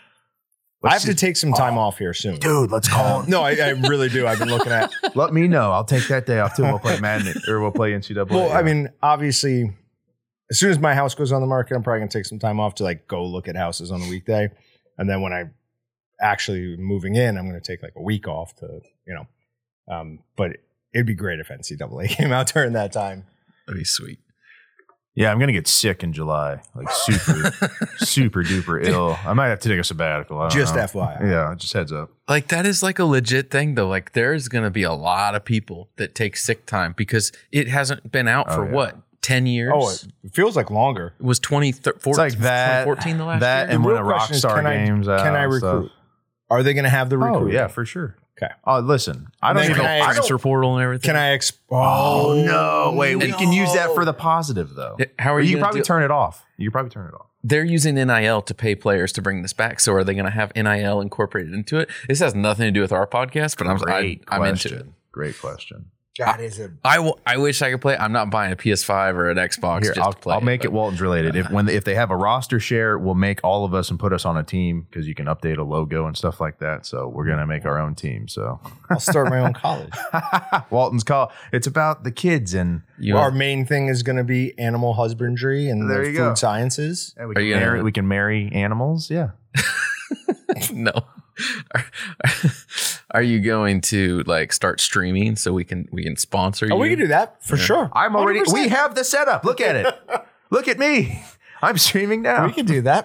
[SPEAKER 1] I have to take some time off here soon.
[SPEAKER 3] Dude, let's call.
[SPEAKER 1] No, I really do. I've been looking at.
[SPEAKER 3] Let me know. I'll take that day off too. We'll play Madden or we'll play NCAA.
[SPEAKER 1] Well, I mean, obviously, as soon as my house goes on the market, I'm probably going to take some time off to like go look at houses on a weekday. And then when I actually moving in, I'm going to take like a week off to, but it'd be great if NCAA came out during that time.
[SPEAKER 2] That'd be sweet.
[SPEAKER 3] Yeah, I'm gonna get sick in July, like super duper ill. I might have to take a sabbatical.
[SPEAKER 1] Just FYI.
[SPEAKER 3] Yeah, just heads up.
[SPEAKER 2] Like that is like a legit thing though. Like there's gonna be a lot of people that take sick time because it hasn't been out for what, 10 years?
[SPEAKER 1] Oh, it feels like longer.
[SPEAKER 2] It was 2014.
[SPEAKER 3] It's like that,
[SPEAKER 2] 2014 the last
[SPEAKER 3] that,
[SPEAKER 2] year?
[SPEAKER 3] and when a Rockstar game's out.
[SPEAKER 1] Can I recruit?
[SPEAKER 3] Stuff.
[SPEAKER 1] Are they going to have the recruit?
[SPEAKER 3] Oh yeah, for sure.
[SPEAKER 1] Okay.
[SPEAKER 3] Listen, I don't even
[SPEAKER 2] transfer portal and everything.
[SPEAKER 1] Can I?
[SPEAKER 3] Oh no! Wait, we can use that for the positive though.
[SPEAKER 2] How are you?
[SPEAKER 3] You probably turn it off.
[SPEAKER 2] They're using NIL to pay players to bring this back. So are they going to have NIL incorporated into it? This has nothing to do with our podcast, but I'm into it.
[SPEAKER 3] Great question.
[SPEAKER 1] God, is it?
[SPEAKER 2] I wish I could play. I'm not buying a PS5 or an Xbox.
[SPEAKER 3] Here,
[SPEAKER 2] just to play
[SPEAKER 3] I'll make it Walton's related. If they have a roster share, we'll make all of us and put us on a team because you can update a logo and stuff like that. So we're gonna make our own team. So
[SPEAKER 1] I'll start my own college.
[SPEAKER 3] Walton's call. It's about the kids and
[SPEAKER 1] our main thing is going to be animal husbandry and food sciences.
[SPEAKER 3] Yeah, we can marry animals. Yeah.
[SPEAKER 2] No. Are you going to like start streaming so we can sponsor you?
[SPEAKER 1] Oh, we can do that for sure.
[SPEAKER 3] I'm already. 100%. We have the setup. Look at it. Look at me. I'm streaming now.
[SPEAKER 1] We can do that.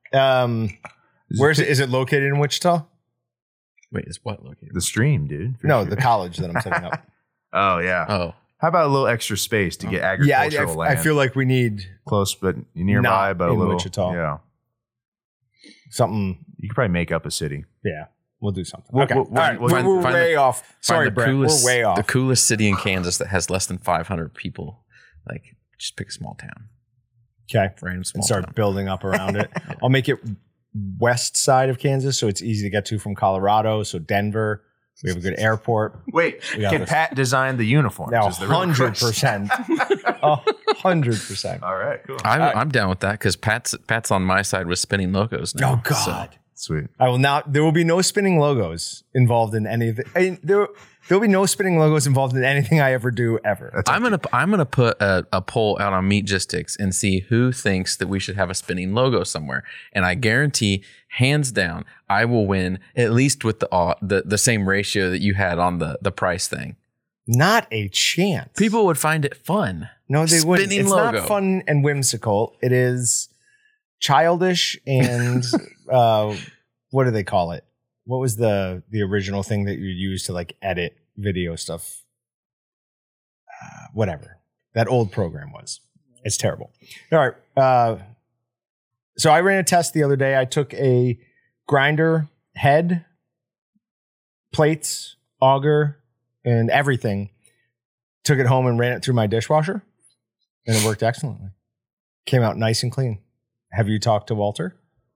[SPEAKER 1] Is it located in Wichita?
[SPEAKER 2] Wait, is what located?
[SPEAKER 3] The stream, dude.
[SPEAKER 1] No, the college that I'm setting up.
[SPEAKER 3] Oh yeah.
[SPEAKER 2] Oh.
[SPEAKER 3] How about a little extra space to get agricultural land?
[SPEAKER 1] I feel like we need
[SPEAKER 3] close, but nearby, but a little
[SPEAKER 1] Wichita.
[SPEAKER 3] Yeah.
[SPEAKER 1] Something
[SPEAKER 3] you could probably make up a city.
[SPEAKER 1] Yeah. We'll do something.
[SPEAKER 3] Okay.
[SPEAKER 1] All right. We're way off. Sorry, Brett. We're way off.
[SPEAKER 2] The coolest city in Kansas that has less than 500 people. Like, just pick a small town.
[SPEAKER 1] Okay.
[SPEAKER 2] Random small
[SPEAKER 1] and start
[SPEAKER 2] town.
[SPEAKER 1] building up around it. Yeah. I'll make it west side of Kansas so it's easy to get to from Colorado. So Denver. We have a good airport.
[SPEAKER 3] Wait, can Pat design the uniform?
[SPEAKER 1] Now, 100%. 100%.
[SPEAKER 3] All right, cool.
[SPEAKER 2] I'm down with that because Pat's on my side with spinning logos now.
[SPEAKER 1] Oh, God.
[SPEAKER 3] So. Sweet.
[SPEAKER 1] There will be no spinning logos involved in any of it. There will be no spinning logos involved in anything I ever do ever.
[SPEAKER 2] I'm gonna put a poll out on Meatgistics and see who thinks that we should have a spinning logo somewhere. And I guarantee, hands down, I will win at least with the same ratio that you had on the price thing.
[SPEAKER 1] Not a chance.
[SPEAKER 2] People would find it fun.
[SPEAKER 1] No, they wouldn't. It's
[SPEAKER 2] logo.
[SPEAKER 1] not fun and whimsical. It is childish and what do they call it? What was the original thing that you use to like edit video stuff? Whatever that old program was. It's terrible. All right. So I ran a test the other day. I took a grinder head, plates, auger, and everything. Took it home and ran it through my dishwasher, and it worked excellently. Came out nice and clean. Have you talked to Walter?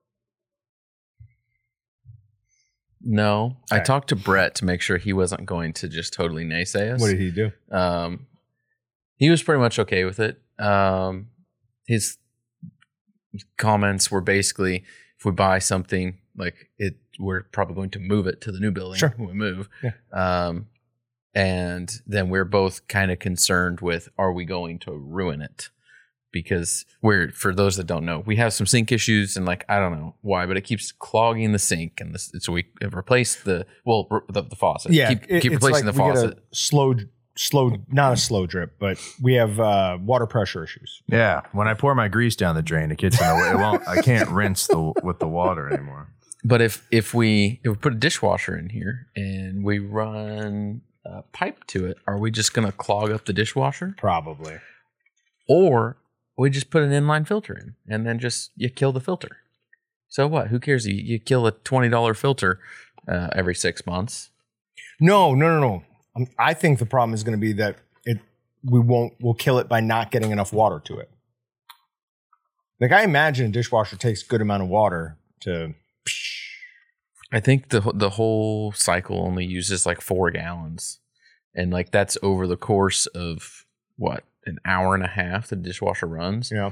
[SPEAKER 2] No. Okay. I talked to Brett to make sure he wasn't going to just totally naysay us.
[SPEAKER 1] What did he do?
[SPEAKER 2] He was pretty much okay with it. His comments were basically, if we buy something, like we're probably going to move it to the new building when we move. Yeah. And then we're both kind of concerned with, are we going to ruin it? Because for those that don't know, we have some sink issues, and like, I don't know why, but it keeps clogging the sink, and so we have replaced the faucet.
[SPEAKER 1] Yeah,
[SPEAKER 2] keep replacing the faucet.
[SPEAKER 1] Slow, not a slow drip, but we have water pressure issues.
[SPEAKER 3] Yeah, when I pour my grease down the drain, it gets in the way. It won't. I can't rinse with the water anymore.
[SPEAKER 2] But if we put a dishwasher in here and we run a pipe to it, are we just going to clog up the dishwasher?
[SPEAKER 1] Probably.
[SPEAKER 2] Or we just put an inline filter in, and then you kill the filter. So what? Who cares? You kill a $20 filter every 6 months.
[SPEAKER 1] No. I think the problem is going to be that we'll kill it by not getting enough water to it. Like, I imagine a dishwasher takes a good amount of water to.
[SPEAKER 2] I think the whole cycle only uses like 4 gallons, and like that's over the course of what, an hour and a half the dishwasher runs.
[SPEAKER 1] Yeah.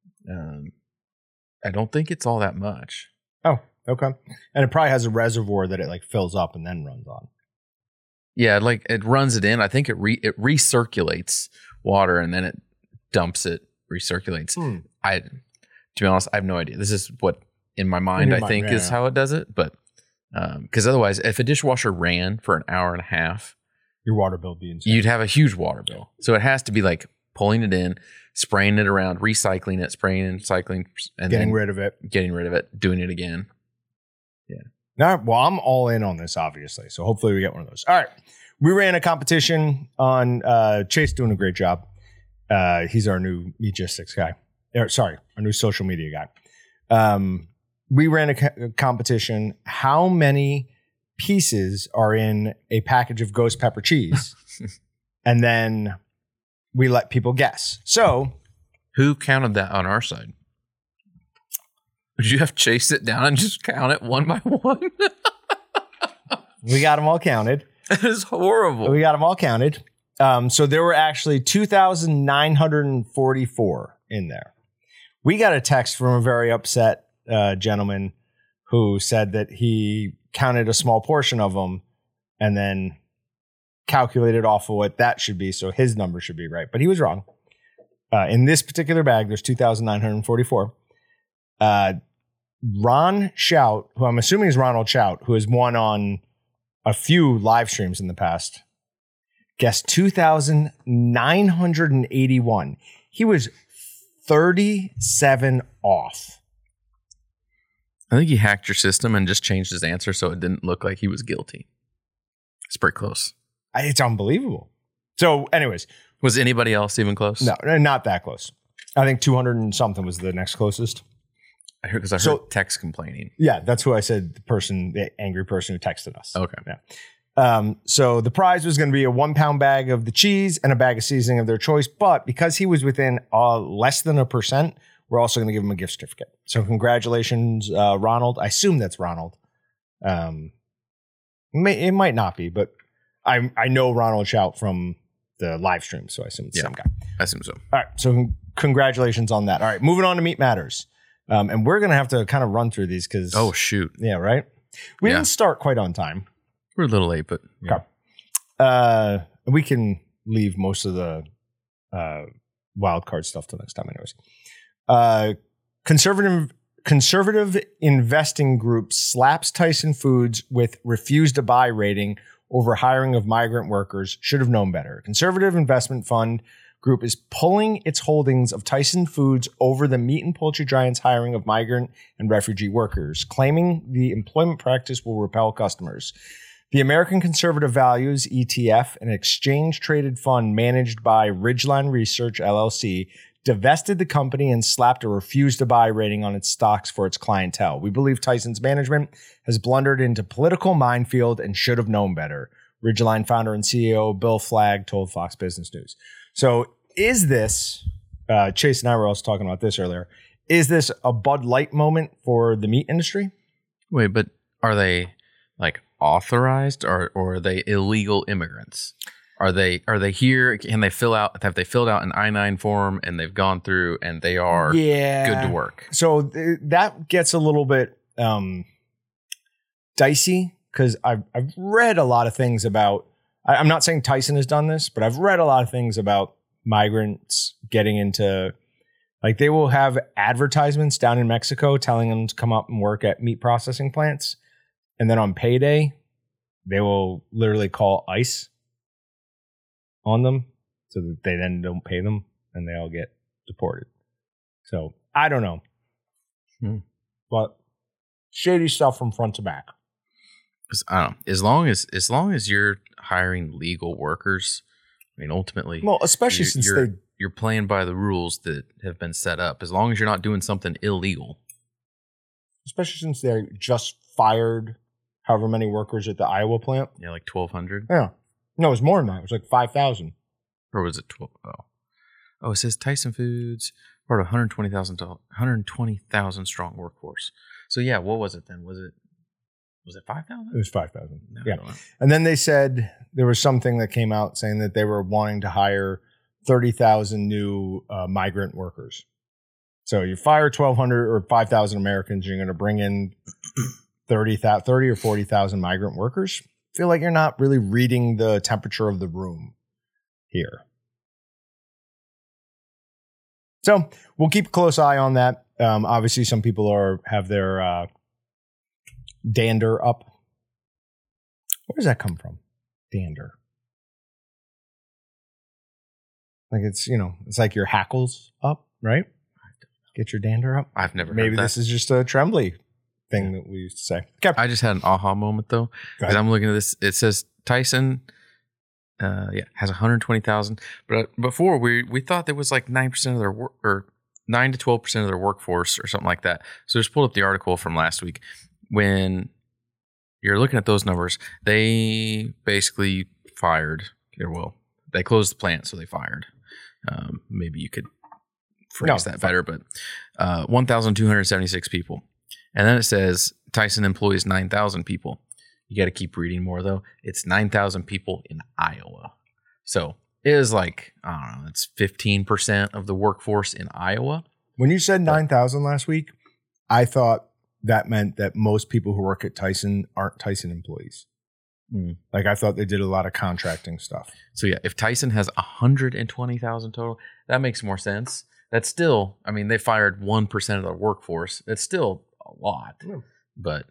[SPEAKER 2] I don't think it's all that much.
[SPEAKER 1] Oh, okay. And it probably has a reservoir that it like fills up and then runs on.
[SPEAKER 2] Yeah, like it runs it in. I think it recirculates water, and then it dumps it, recirculates. To be honest, I have no idea. This is what in my mind I think is how it does it. But because otherwise, if a dishwasher ran for an hour and a half,
[SPEAKER 1] your water bill would be insane.
[SPEAKER 2] You'd have a huge water bill. So it has to be like pulling it in, spraying it around, recycling it, spraying and cycling, and
[SPEAKER 1] getting rid of it,
[SPEAKER 2] doing it again. Yeah.
[SPEAKER 1] All right, well, I'm all in on this, obviously. So hopefully we get one of those. All right. We ran a competition on Chase doing a great job. He's our new Meatgistics guy. Our new social media guy. We ran a competition. How many pieces are in a package of ghost pepper cheese? And then we let people guess. So
[SPEAKER 2] who counted that on our side? Did you have Chase sit down and just count it one by one?
[SPEAKER 1] We got them all counted.
[SPEAKER 2] That is horrible.
[SPEAKER 1] We got them all counted. So there were actually 2,944 in there. We got a text from a very upset gentleman who said that he counted a small portion of them and then calculated off of what that should be. So his number should be right. But he was wrong. In this particular bag, there's 2,944. Ron Shout, who I'm assuming is Ronald Shout, who has won on a few live streams in the past, guessed 2,981. He was 37 off.
[SPEAKER 2] I think he hacked your system and just changed his answer so it didn't look like he was guilty. It's pretty close.
[SPEAKER 1] It's unbelievable. So anyways.
[SPEAKER 2] Was anybody else even close?
[SPEAKER 1] No, not that close. I think 200 and something was the next closest.
[SPEAKER 2] I heard text complaining.
[SPEAKER 1] Yeah, that's who I said, the angry person who texted us.
[SPEAKER 2] Okay.
[SPEAKER 1] Yeah. So the prize was going to be a 1 pound bag of the cheese and a bag of seasoning of their choice. But because he was within less than 1%, we're also going to give him a gift certificate. So congratulations, Ronald. I assume that's Ronald. It might not be, but I know Ronald Shout from the live stream. So I assume it's the same guy.
[SPEAKER 2] I assume so.
[SPEAKER 1] All right. So congratulations on that. All right. Moving on to Meat Matters. And we're going to have to kind of run through these because...
[SPEAKER 2] Oh, shoot.
[SPEAKER 1] Yeah, right? We didn't start quite on time.
[SPEAKER 2] We're a little late, but...
[SPEAKER 1] Yeah. Okay. We can leave most of the wild card stuff till next time anyways. Conservative investing group slaps Tyson Foods with refuse to buy rating over hiring of migrant workers. Should have known better. Conservative investment fund Group is pulling its holdings of Tyson Foods over the meat and poultry giant's hiring of migrant and refugee workers, claiming the employment practice will repel customers. The American Conservative Values ETF, an exchange-traded fund managed by Ridgeline Research, LLC, divested the company and slapped a refuse-to-buy rating on its stocks for its clientele. We believe Tyson's management has blundered into political minefield and should have known better, Ridgeline founder and CEO Bill Flagg told Fox Business News. So is this, Chase and I were also talking about this earlier, is this a Bud Light moment for the meat industry?
[SPEAKER 2] Wait, but are they like authorized or are they illegal immigrants? Are they here? Can they fill out? Have they filled out an I-9 form and they've gone through and they are good to work?
[SPEAKER 1] So that gets a little bit dicey because I've read a lot of things about. I'm not saying Tyson has done this, but I've read a lot of things about migrants getting into, like, they will have advertisements down in Mexico telling them to come up and work at meat processing plants, and then on payday, they will literally call ICE on them so that they then don't pay them and they all get deported. So I don't know. But shady stuff from front to back.
[SPEAKER 2] I don't know. As long as you're hiring legal workers, I mean, ultimately,
[SPEAKER 1] well, especially since
[SPEAKER 2] you're playing by the rules that have been set up. As long as you're not doing something illegal,
[SPEAKER 1] especially since they just fired however many workers at the Iowa plant.
[SPEAKER 2] Yeah, like 1,200.
[SPEAKER 1] Yeah, no, it was more than that. It was like 5,000.
[SPEAKER 2] Or was it 12? Oh, it says Tyson Foods part of 120,000 strong workforce. So yeah, what was it then? Was it 5,000?
[SPEAKER 1] It was 5,000.
[SPEAKER 2] No,
[SPEAKER 1] yeah. And then they said there was something that came out saying that they were wanting to hire 30,000 new migrant workers. So you fire 1,200 or 5,000 Americans, you're going to bring in 30 or 40,000 migrant workers. I feel like you're not really reading the temperature of the room here. So we'll keep a close eye on that. Obviously, some people have their dander up. Where does that come from? Dander. Like it's like your hackles up, right? Get your dander up.
[SPEAKER 2] I've never
[SPEAKER 1] Maybe
[SPEAKER 2] heard that.
[SPEAKER 1] This is just a Trembly thing that we used to say. Okay.
[SPEAKER 2] I just had an aha moment though. Because I'm looking at this. It says Tyson has 120,000. But before we thought there was like 9% of their work, or 9 to 12% of their workforce or something like that. So just pulled up the article from last week. When you're looking at those numbers, they basically fired. Well, they closed the plant, so they fired. Maybe you could phrase that better, but 1,276 people. And then it says Tyson employs 9,000 people. You got to keep reading more, though. It's 9,000 people in Iowa. So it is like, I don't know, it's 15% of the workforce in Iowa.
[SPEAKER 1] When you said 9,000 last week, I thought that meant that most people who work at Tyson aren't Tyson employees. Like I thought they did a lot of contracting stuff.
[SPEAKER 2] So yeah, if Tyson has 120,000 total, that makes more sense. That's still, I mean, they fired 1% of their workforce. That's still a lot, but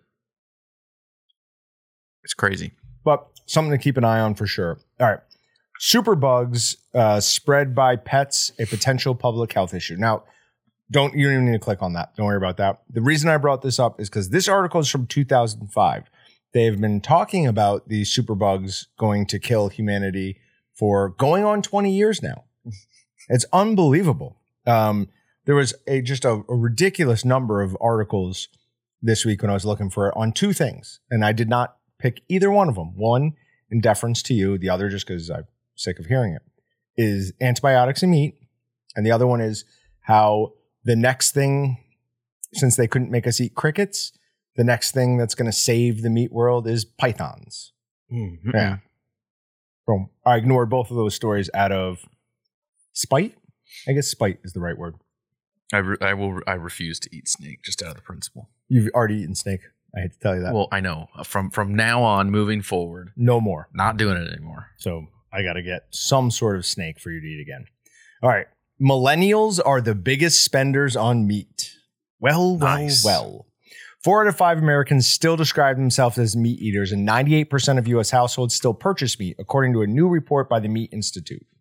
[SPEAKER 2] it's crazy.
[SPEAKER 1] But something to keep an eye on for sure. All right. Superbugs spread by pets, a potential public health issue. Now, you don't even need to click on that. Don't worry about that. The reason I brought this up is because this article is from 2005. They've been talking about these superbugs going to kill humanity for going on 20 years now. It's unbelievable. There was just a ridiculous number of articles this week when I was looking for it on two things, and I did not pick either one of them. One, in deference to you. The other, just because I'm sick of hearing it, is antibiotics in meat. And the other one is how the next thing, since they couldn't make us eat crickets, the next thing that's going to save the meat world is pythons. Mm-hmm. Yeah. Boom. I ignored both of those stories out of spite. I guess spite is the right word.
[SPEAKER 2] I refuse to eat snake just out of the principle.
[SPEAKER 1] You've already eaten snake. I hate to tell you that.
[SPEAKER 2] Well, I know. From now on, moving forward.
[SPEAKER 1] No more.
[SPEAKER 2] Not doing it anymore. So
[SPEAKER 1] I got to get some sort of snake for you to eat again. All right. Millennials are the biggest spenders on meat. Well. 4 out of 5 Americans still describe themselves as meat eaters, and 98% of U.S. households still purchase meat, according to a new report by the Meat Institute.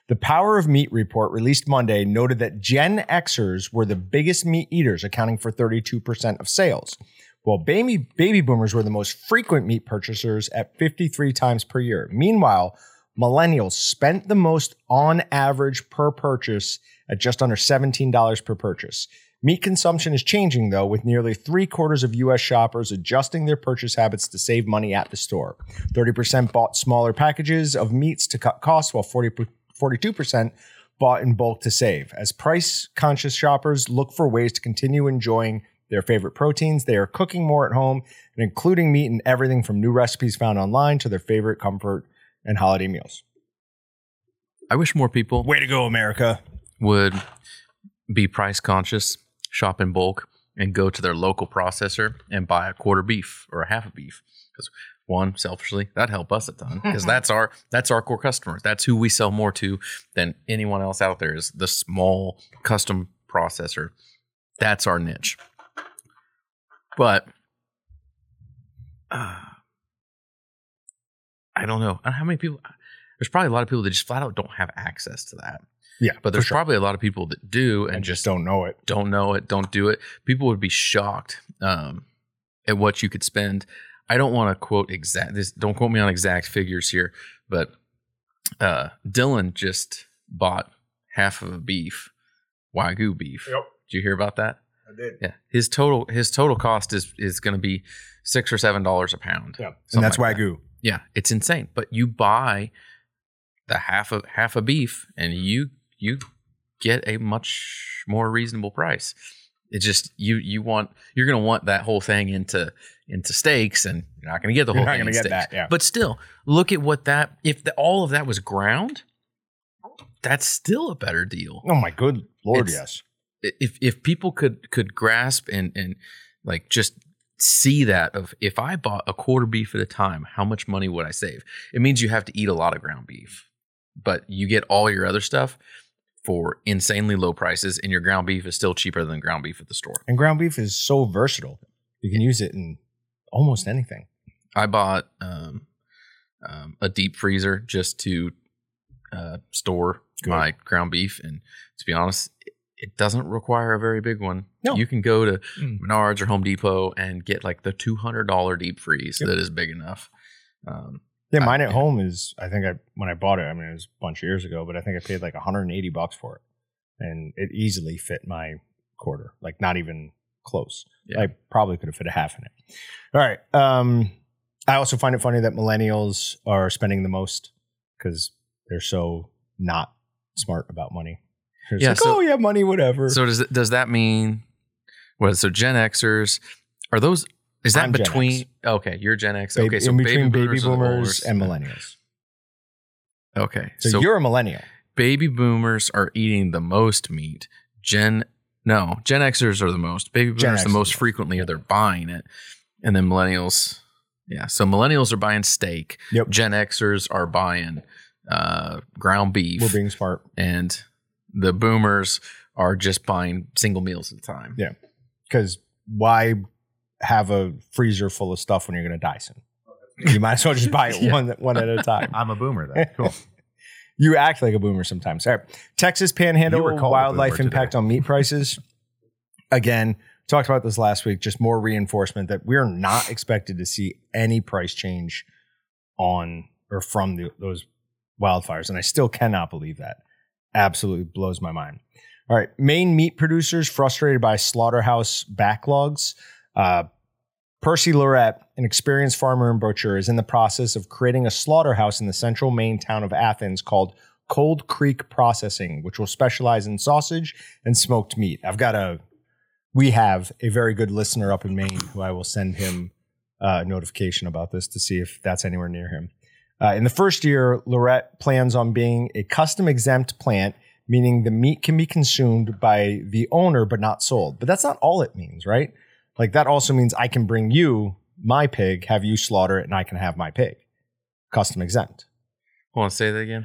[SPEAKER 1] The Power of Meat report released Monday noted that Gen Xers were the biggest meat eaters, accounting for 32% of sales, while baby boomers were the most frequent meat purchasers at 53 times per year. Meanwhile, millennials spent the most on average per purchase at just under $17 per purchase. Meat consumption is changing, though, with nearly 3/4 of U.S. shoppers adjusting their purchase habits to save money at the store. 30% bought smaller packages of meats to cut costs, while 42% bought in bulk to save. As price-conscious shoppers look for ways to continue enjoying their favorite proteins, they are cooking more at home and including meat in everything from new recipes found online to their favorite comfort and holiday meals.
[SPEAKER 2] I wish more people...
[SPEAKER 1] Way to go, America.
[SPEAKER 2] ...would be price-conscious, shop in bulk, and go to their local processor and buy a quarter beef or a half a beef. Because one, selfishly, that'd help us a ton because that's our core customer. That's who we sell more to than anyone else out there is the small custom processor. That's our niche. But I don't know. How many people? There's probably a lot of people that just flat out don't have access to that.
[SPEAKER 1] Yeah,
[SPEAKER 2] but there's probably a lot of people that do and just
[SPEAKER 1] don't know it.
[SPEAKER 2] Don't do it. People would be shocked at what you could spend. I don't want to quote exact this. Don't quote me on exact figures here, but Dylan just bought half of a beef, Wagyu beef.
[SPEAKER 1] Yep.
[SPEAKER 2] Did you hear about that?
[SPEAKER 1] I did.
[SPEAKER 2] Yeah. His total cost is going to be $6 or $7 a pound.
[SPEAKER 1] Yeah, and that's like Wagyu.
[SPEAKER 2] That. Yeah, it's insane. But you buy the half a beef, and you get a much more reasonable price. It's just you're going to want that whole thing into steaks, and you're not going to get the whole thing. You're not going to get that. Yeah. But still, look at what that all of that was ground. That's still a better deal.
[SPEAKER 1] Oh my good Lord, yes.
[SPEAKER 2] If people could grasp and like just see that of if I bought a quarter beef at a time, how much money would I save? It means you have to eat a lot of ground beef, but you get all your other stuff for insanely low prices, and your ground beef is still cheaper than ground beef at the store.
[SPEAKER 1] And ground beef is so versatile. You can use it in almost anything.
[SPEAKER 2] I bought a deep freezer just to store my ground beef, and to be honest, it doesn't require a very big one.
[SPEAKER 1] No.
[SPEAKER 2] You can go to Menards or Home Depot and get like the $200 deep freeze that is big enough.
[SPEAKER 1] Mine at home is, I think when I bought it, I mean, it was a bunch of years ago, but I think I paid like $180 for it. And it easily fit my quarter, like not even close. Yeah. I probably could have fit a half in it. All right. I also find it funny that millennials are spending the most because they're so not smart about money. It's like, money, whatever.
[SPEAKER 2] So does that mean, so Gen Xers, are those, is that between, okay, you're Gen X. Okay, so
[SPEAKER 1] in between baby boomers and millennials.
[SPEAKER 2] Okay.
[SPEAKER 1] So you're a millennial.
[SPEAKER 2] Baby boomers are eating the most meat. Gen Xers are the most. Baby boomers the most frequently, or they're buying it. And then millennials, so millennials are buying steak.
[SPEAKER 1] Yep.
[SPEAKER 2] Gen Xers are buying ground beef.
[SPEAKER 1] We're being smart.
[SPEAKER 2] And the boomers are just buying single meals at a time.
[SPEAKER 1] Yeah. Because why have a freezer full of stuff when you're going to die soon? You might as well just buy it one at a time.
[SPEAKER 3] I'm a boomer then. Cool.
[SPEAKER 1] You act like a boomer sometimes. All right. Texas Panhandle wildlife impact on meat prices. Again, talked about this last week, just more reinforcement that we're not expected to see any price change on or from those wildfires. And I still cannot believe that. Absolutely blows my mind. All right. Maine meat producers frustrated by slaughterhouse backlogs. Percy Lorette, an experienced farmer and butcher, is in the process of creating a slaughterhouse in the central Maine town of Athens called Cold Creek Processing, which will specialize in sausage and smoked meat. We have a very good listener up in Maine who I will send him a notification about this to see if that's anywhere near him. In the first year, Lorette plans on being a custom exempt plant, meaning the meat can be consumed by the owner but not sold. But that's not all it means, right? Like that also means I can bring you my pig, have you slaughter it, and I can have my pig. Custom exempt.
[SPEAKER 2] Want to say that again?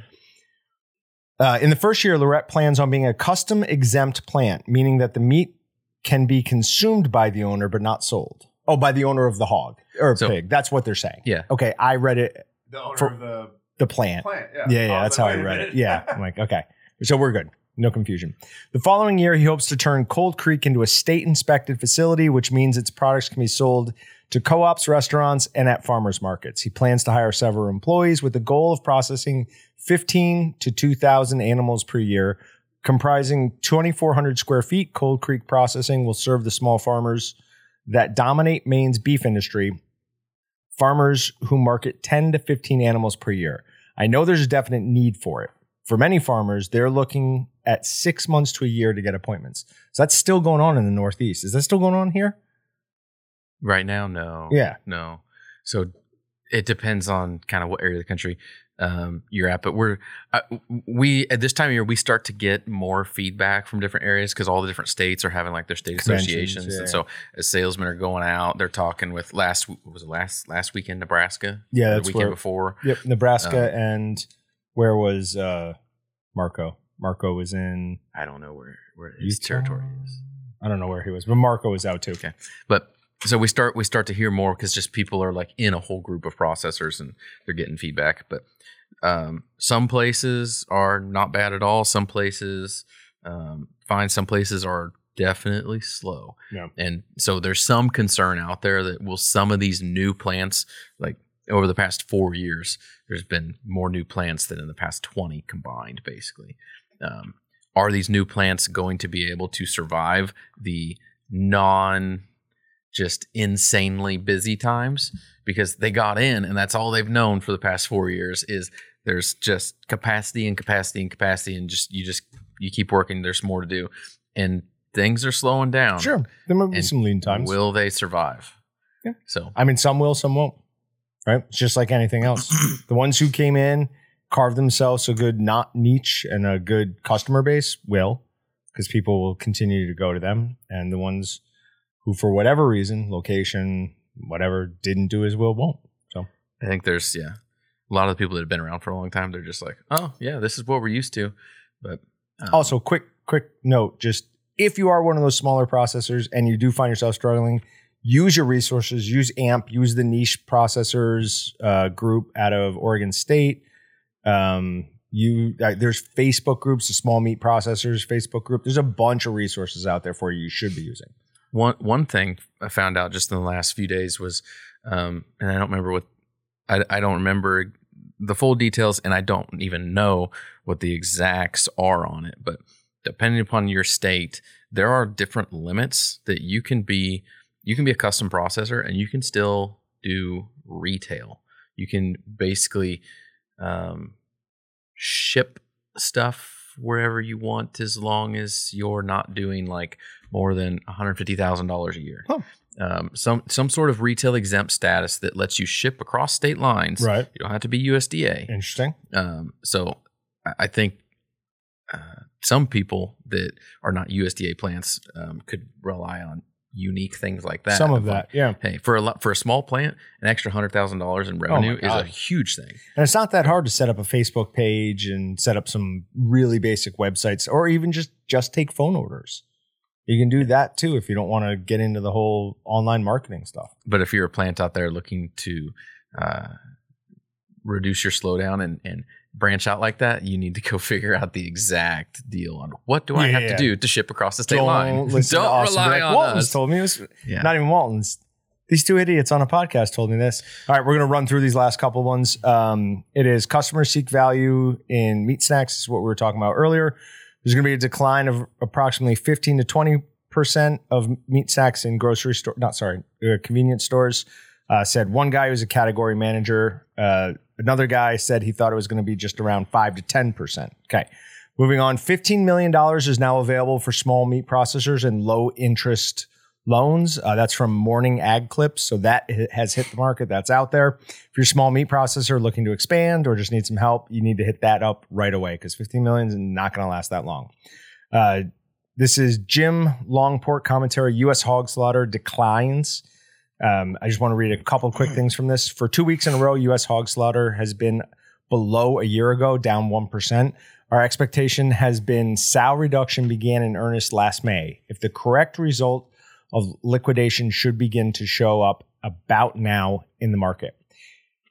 [SPEAKER 1] In the first year, Lorette plans on being a custom exempt plant, meaning that the meat can be consumed by the owner but not sold. Oh, by the owner of the hog or pig. That's what they're saying.
[SPEAKER 2] Yeah.
[SPEAKER 1] Okay, I read it.
[SPEAKER 3] The owner of the
[SPEAKER 1] The plant. Yeah. That's how I read it. Yeah. I'm like, okay. So we're good. No confusion. The following year, he hopes to turn Cold Creek into a state-inspected facility, which means its products can be sold to co-ops, restaurants, and at farmers markets. He plans to hire several employees with the goal of processing 15 to 2,000 animals per year, comprising 2,400 square feet. Cold Creek Processing will serve the small farmers that dominate Maine's beef industry, farmers who market 10 to 15 animals per year. I know there's a definite need for it. For many farmers, they're looking at 6 months to a year to get appointments. So that's still going on in the Northeast. Is that still going on here?
[SPEAKER 2] Right now, no.
[SPEAKER 1] Yeah.
[SPEAKER 2] No. So it depends on kind of what area of the country you're at. But we at this time of year, we start to get more feedback from different areas because all the different states are having like their state associations. Yeah. And so as salesmen are going out, they're talking with last weekend, Nebraska?
[SPEAKER 1] Yeah, that's
[SPEAKER 2] the weekend before.
[SPEAKER 1] Yep, Nebraska and where was Marco? Marco was in...
[SPEAKER 2] I don't know where his territory is.
[SPEAKER 1] I don't know where he was, but Marco was out too.
[SPEAKER 2] Okay. But so we start to hear more because just people are like in a whole group of processors and they're getting feedback. But some places are not bad at all. Some places fine. Some places are definitely slow.
[SPEAKER 1] Yeah.
[SPEAKER 2] And so there's some concern out there that will some of these new plants, like over the past 4 years, there's been more new plants than in the past 20 combined, basically. Are these new plants going to be able to survive the just insanely busy times? Because they got in and that's all they've known for the past 4 years is there's just capacity and just you keep working, there's more to do. And things are slowing down.
[SPEAKER 1] Sure. There might be some lean times.
[SPEAKER 2] Will they survive?
[SPEAKER 1] Yeah.
[SPEAKER 2] So
[SPEAKER 1] I mean, some will, some won't. Right? It's just like anything else. The ones who came in, carved themselves a good niche and a good customer base will, because people will continue to go to them. And the ones who, for whatever reason, location, whatever, didn't do as well, won't. So
[SPEAKER 2] I think there's, a lot of the people that have been around for a long time, they're just like, oh, yeah, this is what we're used to. But
[SPEAKER 1] also, quick note, just if you are one of those smaller processors and you do find yourself struggling, use your resources, use AMP, use the niche processors group out of Oregon State. There's Facebook groups, the small meat processors Facebook group. There's a bunch of resources out there for you should be using.
[SPEAKER 2] One thing I found out just in the last few days was, and I don't remember I don't remember the full details, and I don't even know what the exacts are on it. But depending upon your state, there are different limits that you can be a custom processor and you can still do retail. You can basically ship stuff wherever you want as long as you're not doing like more than $150,000 a year.
[SPEAKER 1] Oh.
[SPEAKER 2] Some sort of retail exempt status that lets you ship across state lines.
[SPEAKER 1] Right.
[SPEAKER 2] You don't have to be USDA.
[SPEAKER 1] Interesting.
[SPEAKER 2] So I think some people that are not USDA plants could rely on unique things like that.
[SPEAKER 1] Some of that, yeah.
[SPEAKER 2] Hey, for a small plant, an extra $100,000 in revenue is a huge thing.
[SPEAKER 1] And it's not that hard to set up a Facebook page and set up some really basic websites, or even just take phone orders. You can do that too if you don't want to get into the whole online marketing stuff.
[SPEAKER 2] But if you're a plant out there looking to reduce your slowdown and branch out like that, you need to go figure out the exact deal on what do I have to do to ship across the state line. Don't rely on
[SPEAKER 1] Walton's
[SPEAKER 2] us.
[SPEAKER 1] Told me it was not even Walton's. These two idiots on a podcast told me this. All right, we're going to run through these last couple ones. It is customers seek value in meat snacks. This is what we were talking about earlier. There's going to be a decline of approximately 15 to 20% of meat snacks in convenience stores. Said one guy who's a category manager. Another guy said he thought it was going to be just around 5 to 10%. Okay. Moving on, $15 million is now available for small meat processors and low interest loans. That's from Morning Ag Clips. So that has hit the market. That's out there. If you're a small meat processor looking to expand or just need some help, you need to hit that up right away because $15 million is not going to last that long. This is Jim Longport commentary. U.S. hog slaughter declines. I just want to read a couple quick things from this. For 2 weeks in a row, U.S. hog slaughter has been below a year ago, down 1%. Our expectation has been sow reduction began in earnest last May. If the correct result of liquidation should begin to show up about now in the market.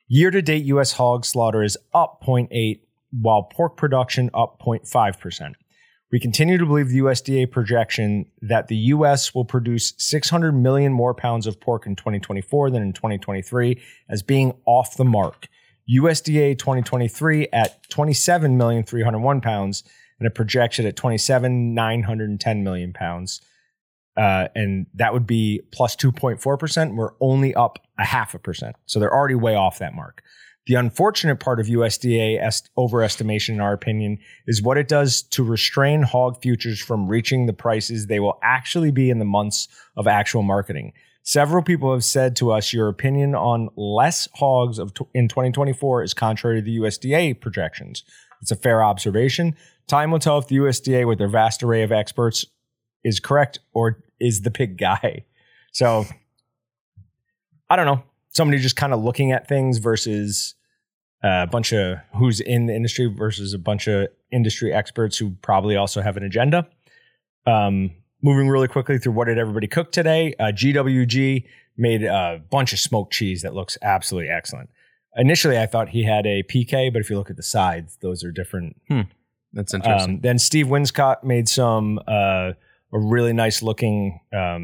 [SPEAKER 1] Year-to-date U.S. hog slaughter is up 0.8%, while pork production up 0.5%. We continue to believe the USDA projection that the U.S. will produce 600 million more pounds of pork in 2024 than in 2023 as being off the mark. USDA 2023 at 27,301 pounds and a projection at 27,910 million pounds. And that would be plus 2.4%. We're only up 0.5%. So they're already way off that mark. The unfortunate part of USDA overestimation, in our opinion, is what it does to restrain hog futures from reaching the prices they will actually be in the months of actual marketing. Several people have said to us, your opinion on less hogs in 2024 is contrary to the USDA projections. It's a fair observation. Time will tell if the USDA, with their vast array of experts, is correct or is the pig guy. So, I don't know. Somebody just kind of looking at things versus a bunch of who's in the industry versus a bunch of industry experts who probably also have an agenda. Moving really quickly through what did everybody cook today. GWG made a bunch of smoked cheese that looks absolutely excellent. Initially, I thought he had a PK, but if you look at the sides, those are different.
[SPEAKER 2] That's interesting.
[SPEAKER 1] Then Steve Winscott made some a really nice looking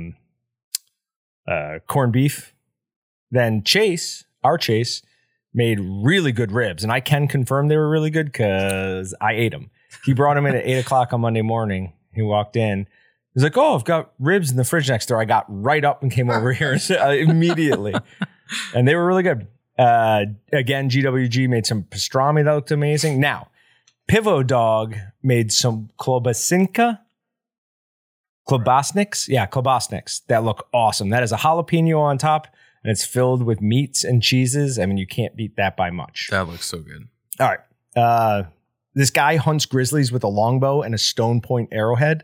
[SPEAKER 1] corned beef. Then Chase, our Chase, made really good ribs. And I can confirm they were really good because I ate them. He brought them in at 8 o'clock on Monday morning. He walked in. He's like, oh, I've got ribs in the fridge next door. I got right up and came over here immediately. And they were really good. Again, GWG made some pastrami that looked amazing. Now, Pivo Dog made some klobasniks. Yeah, klobasniks that look awesome. That is a jalapeno on top. And it's filled with meats and cheeses. I mean, you can't beat that by much.
[SPEAKER 2] That looks so good.
[SPEAKER 1] All right. This guy hunts grizzlies with a longbow and a stone point arrowhead.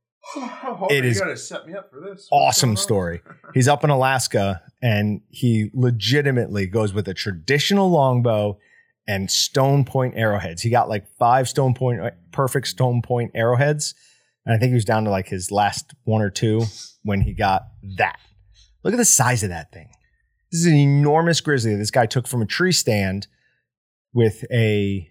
[SPEAKER 1] It is. You gotta set me up for this. Awesome story. He's up in Alaska and he legitimately goes with a traditional longbow and stone point arrowheads. He got like 5 perfect stone point arrowheads. And I think he was down to like his last 1 or 2 when he got that. Look at the size of that thing. This is an enormous grizzly that this guy took from a tree stand with a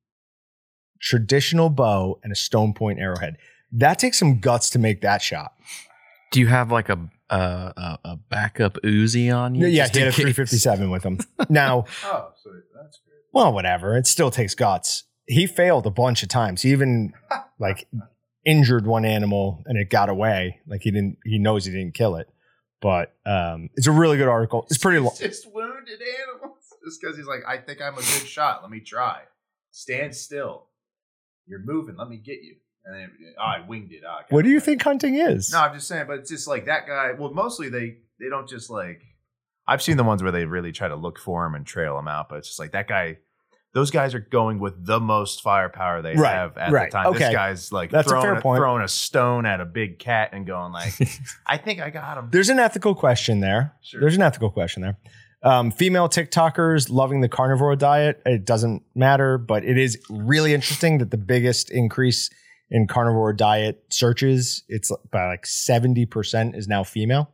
[SPEAKER 1] traditional bow and a stone point arrowhead. That takes some guts to make that shot.
[SPEAKER 2] Do you have like a backup Uzi on you?
[SPEAKER 1] Yeah, he had a 357 with him. Now,
[SPEAKER 3] so that's good.
[SPEAKER 1] Well, whatever. It still takes guts. He failed a bunch of times. He even like injured one animal and it got away. Like he knows he didn't kill it. But it's a really good article. It's pretty long.
[SPEAKER 3] Just wounded animals. Just because he's like, I think I'm a good shot. Let me try. Stand still. You're moving. Let me get you. And then I winged it.
[SPEAKER 1] What do you think hunting is?
[SPEAKER 3] No, I'm just saying. But it's just like that guy. Well, mostly they don't just like. I've seen the ones where they really try to look for him and trail him out. But it's just like that guy. Those guys are going with the most firepower they have at the time. Okay. This guy's like throwing a stone at a big cat and going like, I think I got him.
[SPEAKER 1] There's an ethical question there.
[SPEAKER 3] Sure.
[SPEAKER 1] There's an ethical question there. Female TikTokers loving the carnivore diet. It doesn't matter, but it is really interesting that the biggest increase in carnivore diet searches, it's by like 70% is now female.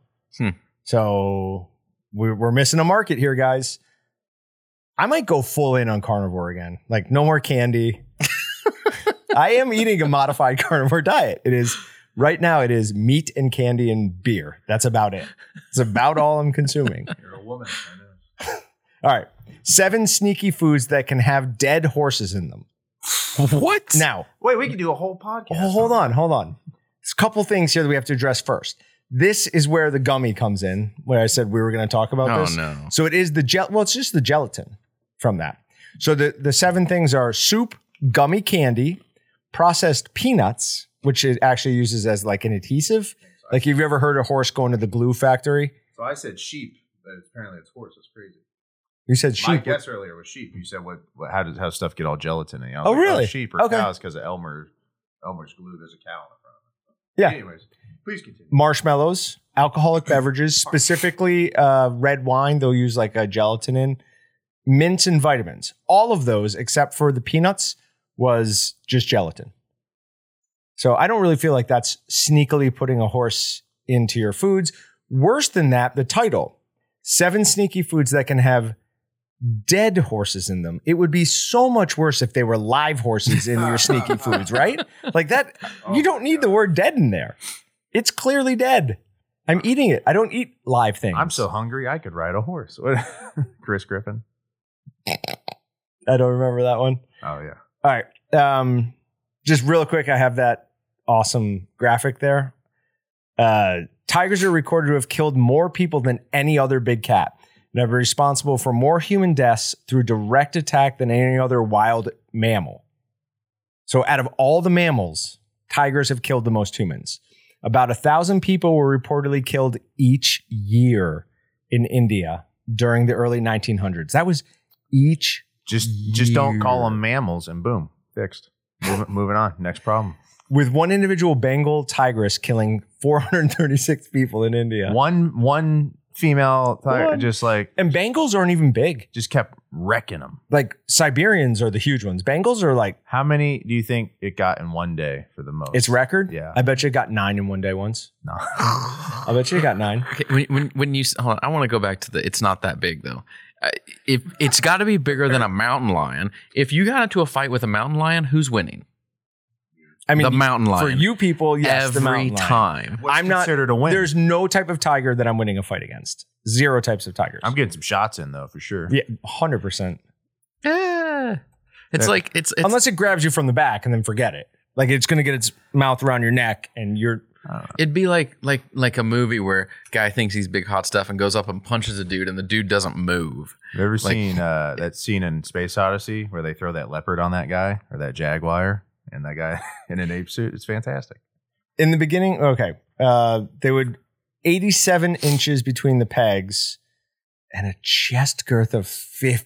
[SPEAKER 1] So we're missing a market here, guys. I might go full in on carnivore again. Like no more candy. I am eating a modified carnivore diet. It is right now. It is meat and candy and beer. That's about it. It's about all I'm consuming.
[SPEAKER 3] You're a woman. I know.
[SPEAKER 1] All right. 7 sneaky foods that can have dead horses in them.
[SPEAKER 2] What?
[SPEAKER 1] Now,
[SPEAKER 3] wait, we can do a whole podcast.
[SPEAKER 1] Oh, hold on. There's a couple things here that we have to address first. This is where the gummy comes in, where I said we were going to talk about this.
[SPEAKER 2] Oh, no.
[SPEAKER 1] So it is it's just the gelatin from that. So the 7 things are soup, gummy candy, processed peanuts, which it actually uses as like an adhesive. Like, have you ever heard a horse going to the glue factory?
[SPEAKER 3] So I said sheep, but apparently it's horse. That's crazy.
[SPEAKER 1] You said sheep.
[SPEAKER 3] My guess earlier was sheep. You said how stuff get all gelatin? You know,
[SPEAKER 1] like, really?
[SPEAKER 3] Sheep or cows because of Elmer's glue. There's a cow in the front of it.
[SPEAKER 1] Yeah.
[SPEAKER 3] Anyways, please continue.
[SPEAKER 1] Marshmallows, alcoholic beverages, specifically red wine. They'll use like a gelatin in. Mints and vitamins. All of those, except for the peanuts, was just gelatin. So I don't really feel like that's sneakily putting a horse into your foods. Worse than that, the title, 7 sneaky foods that can have dead horses in them. It would be so much worse if they were live horses in your sneaky foods, right? Like that, you don't need the word dead in there. It's clearly dead. I'm eating it. I don't eat live things.
[SPEAKER 3] I'm so hungry I could ride a horse. Chris Griffin.
[SPEAKER 1] I don't remember that one.
[SPEAKER 3] Oh, yeah.
[SPEAKER 1] All right. Just real quick, I have that awesome graphic there. Tigers are recorded to have killed more people than any other big cat and are responsible for more human deaths through direct attack than any other wild mammal. So out of all the mammals, tigers have killed the most humans. About 1,000 people were reportedly killed each year in India during the early 1900s. That was each
[SPEAKER 3] Just don't call them mammals and boom, fixed. Moving on. Next problem.
[SPEAKER 1] With one individual Bengal tigress killing 436 people in India.
[SPEAKER 3] One female tiger
[SPEAKER 1] and Bengals aren't even big.
[SPEAKER 3] Just kept wrecking them.
[SPEAKER 1] Like Siberians are the huge ones. Bengals are like.
[SPEAKER 3] How many do you think it got in one day for the most?
[SPEAKER 1] Its record?
[SPEAKER 3] Yeah.
[SPEAKER 1] I bet you it got 9 in one day once.
[SPEAKER 3] No.
[SPEAKER 1] I bet you it got 9.
[SPEAKER 2] Okay, when you hold on, I want to go back to it's not that big though. If it's got to be bigger than a mountain lion. If you got into a fight with a mountain lion, who's winning?
[SPEAKER 1] I mean,
[SPEAKER 2] the mountain lion.
[SPEAKER 1] For you people, yes,
[SPEAKER 2] every
[SPEAKER 1] the mountain
[SPEAKER 2] time.
[SPEAKER 1] Lion.
[SPEAKER 3] What's
[SPEAKER 1] I'm not
[SPEAKER 3] considered a win?
[SPEAKER 1] There's no type of tiger that I'm winning a fight against. 0 types of tigers.
[SPEAKER 3] I'm getting some shots in though, for sure.
[SPEAKER 1] Yeah, 100%.
[SPEAKER 2] Yeah. It's like it's
[SPEAKER 1] unless it grabs you from the back and then forget it. Like it's going to get its mouth around your neck and you're.
[SPEAKER 2] It'd be like a movie where guy thinks he's big hot stuff and goes up and punches a dude and the dude doesn't move.
[SPEAKER 3] Have you ever seen that scene in Space Odyssey where they throw that leopard on that guy or that jaguar and that guy in an ape suit? It's fantastic.
[SPEAKER 1] In the beginning, okay, they would 87 inches between the pegs and a chest girth of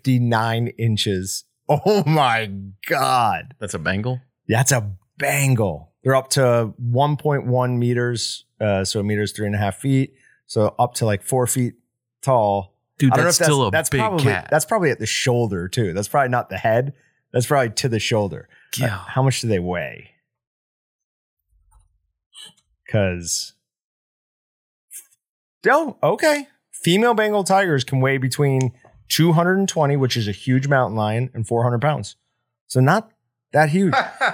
[SPEAKER 1] 59 inches. Oh my God.
[SPEAKER 2] That's a Bengal?
[SPEAKER 1] That's a Bengal. They're up to 1.1 meters. So a meter is 3.5 feet. So up to like 4 feet tall.
[SPEAKER 2] Dude, that's still a big
[SPEAKER 1] probably,
[SPEAKER 2] cat.
[SPEAKER 1] That's probably at the shoulder too. That's probably not the head. That's probably to the shoulder.
[SPEAKER 2] Yeah.
[SPEAKER 1] How much do they weigh? Because, okay. Female Bengal tigers can weigh between 220, which is a huge mountain lion, and 400 pounds. So not that huge.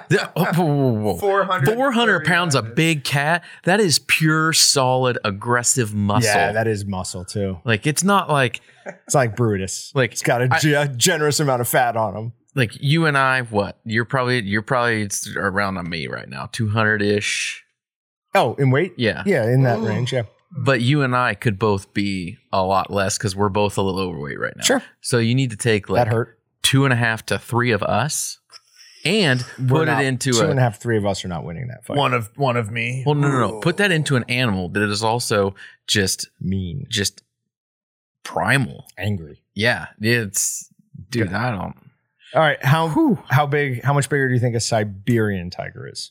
[SPEAKER 2] 400 pounds, a big cat. That is pure, solid, aggressive muscle.
[SPEAKER 1] Yeah, that is muscle too.
[SPEAKER 2] Like it's not like
[SPEAKER 1] it's like Brutus.
[SPEAKER 2] Like
[SPEAKER 1] it's got a generous amount of fat on him.
[SPEAKER 2] Like you and I, what? You're probably around on me right now, 200-ish.
[SPEAKER 1] Oh, in weight?
[SPEAKER 2] Yeah.
[SPEAKER 1] Yeah, in that range, yeah.
[SPEAKER 2] But you and I could both be a lot less because we're both a little overweight right now.
[SPEAKER 1] Sure.
[SPEAKER 2] So you need to take like
[SPEAKER 1] that hurt.
[SPEAKER 2] 2.5 to 3 of us and put it into
[SPEAKER 1] 2.5, 3 of us are not winning that fight.
[SPEAKER 3] One of me.
[SPEAKER 2] Well, no. Put that into an animal that is also just
[SPEAKER 1] mean,
[SPEAKER 2] just primal,
[SPEAKER 1] angry.
[SPEAKER 2] Yeah, it's dude. I don't.
[SPEAKER 1] All right, how big? How much bigger do you think a Siberian tiger is?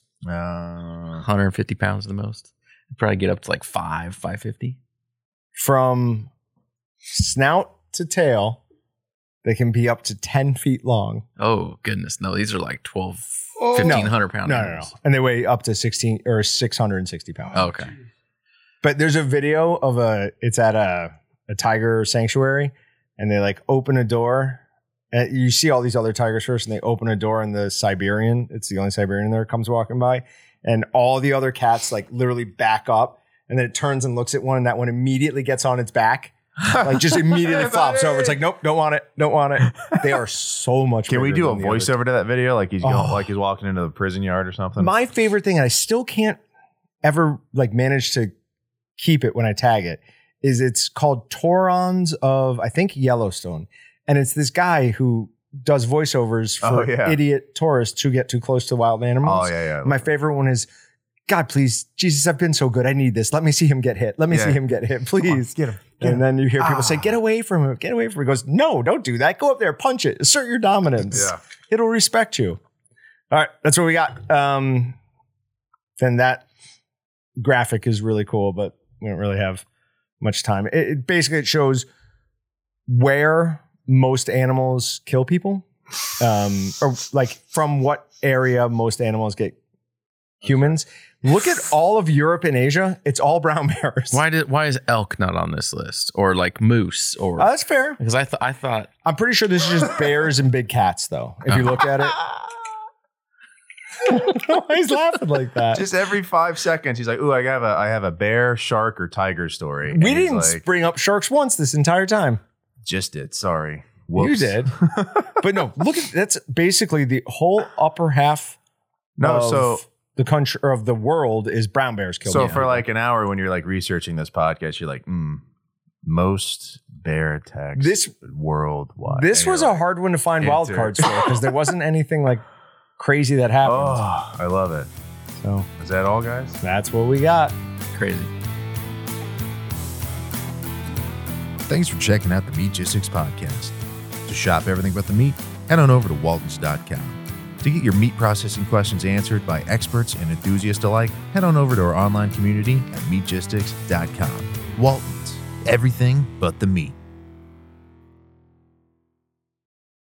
[SPEAKER 2] 150 pounds the most. I'd probably get up to like 550.
[SPEAKER 1] From snout to tail, they can be up to 10 feet long.
[SPEAKER 2] Oh, goodness. No, these are like 1,500 pounds.
[SPEAKER 1] No. And they weigh up to 660 pounds.
[SPEAKER 2] Oh, okay.
[SPEAKER 1] But there's a video of it's at a tiger sanctuary, and they like open a door. And you see all these other tigers first, and they open a door, and the Siberian, it's the only Siberian there, comes walking by. And all the other cats like literally back up, and then it turns and looks at one, and that one immediately gets on its back. Like just immediately flops over. It's like, nope, don't want it. They are so much
[SPEAKER 3] Can we do a
[SPEAKER 1] than
[SPEAKER 3] voiceover to that video? Like he's going, like he's walking into the prison yard or something?
[SPEAKER 1] My favorite thing, and I still can't ever like manage to keep it when I tag it, is it's called Taurons of, I think, Yellowstone. And it's this guy who does voiceovers for idiot tourists who get too close to wild animals.
[SPEAKER 3] Oh, yeah.
[SPEAKER 1] My favorite one is, God, please, Jesus, I've been so good. I need this. Let me see him get hit. Please.
[SPEAKER 3] Get him.
[SPEAKER 1] And then you hear people say, get away from him. Get away from him. He goes, no, don't do that. Go up there, punch it. Assert your dominance.
[SPEAKER 3] Yeah.
[SPEAKER 1] It'll respect you. All right. That's what we got. Then that graphic is really cool, but we don't really have much time. It basically shows where most animals kill people, or like from what area most animals get humans. Look at all of Europe and Asia. It's all brown bears.
[SPEAKER 2] Why is elk not on this list, or like moose? Or
[SPEAKER 1] that's fair.
[SPEAKER 2] Because I thought
[SPEAKER 1] I'm pretty sure this is just bears and big cats, though. If you look at it. Why he's laughing like that?
[SPEAKER 3] Just every 5 seconds, he's like, "Ooh, I have a bear, shark, or tiger story."
[SPEAKER 1] We didn't bring up sharks once this entire time.
[SPEAKER 3] Just did. Sorry,
[SPEAKER 1] whoops. You did. But no, look at that's basically the whole upper half. So the country or of the world is brown bears killed.
[SPEAKER 3] So for like an hour, when you're like researching this podcast, you're like, most bear attacks worldwide.
[SPEAKER 1] This was a hard one to find wild cards for because there wasn't anything like crazy that happened.
[SPEAKER 3] Oh, I love it. So is that all, guys?
[SPEAKER 1] That's what we got.
[SPEAKER 2] Crazy.
[SPEAKER 3] Thanks for checking out the Meatgistics podcast. To shop everything but the meat, head on over to Waltons.com. To get your meat processing questions answered by experts and enthusiasts alike, head on over to our online community at Meatgistics.com. Waltons, everything but the meat.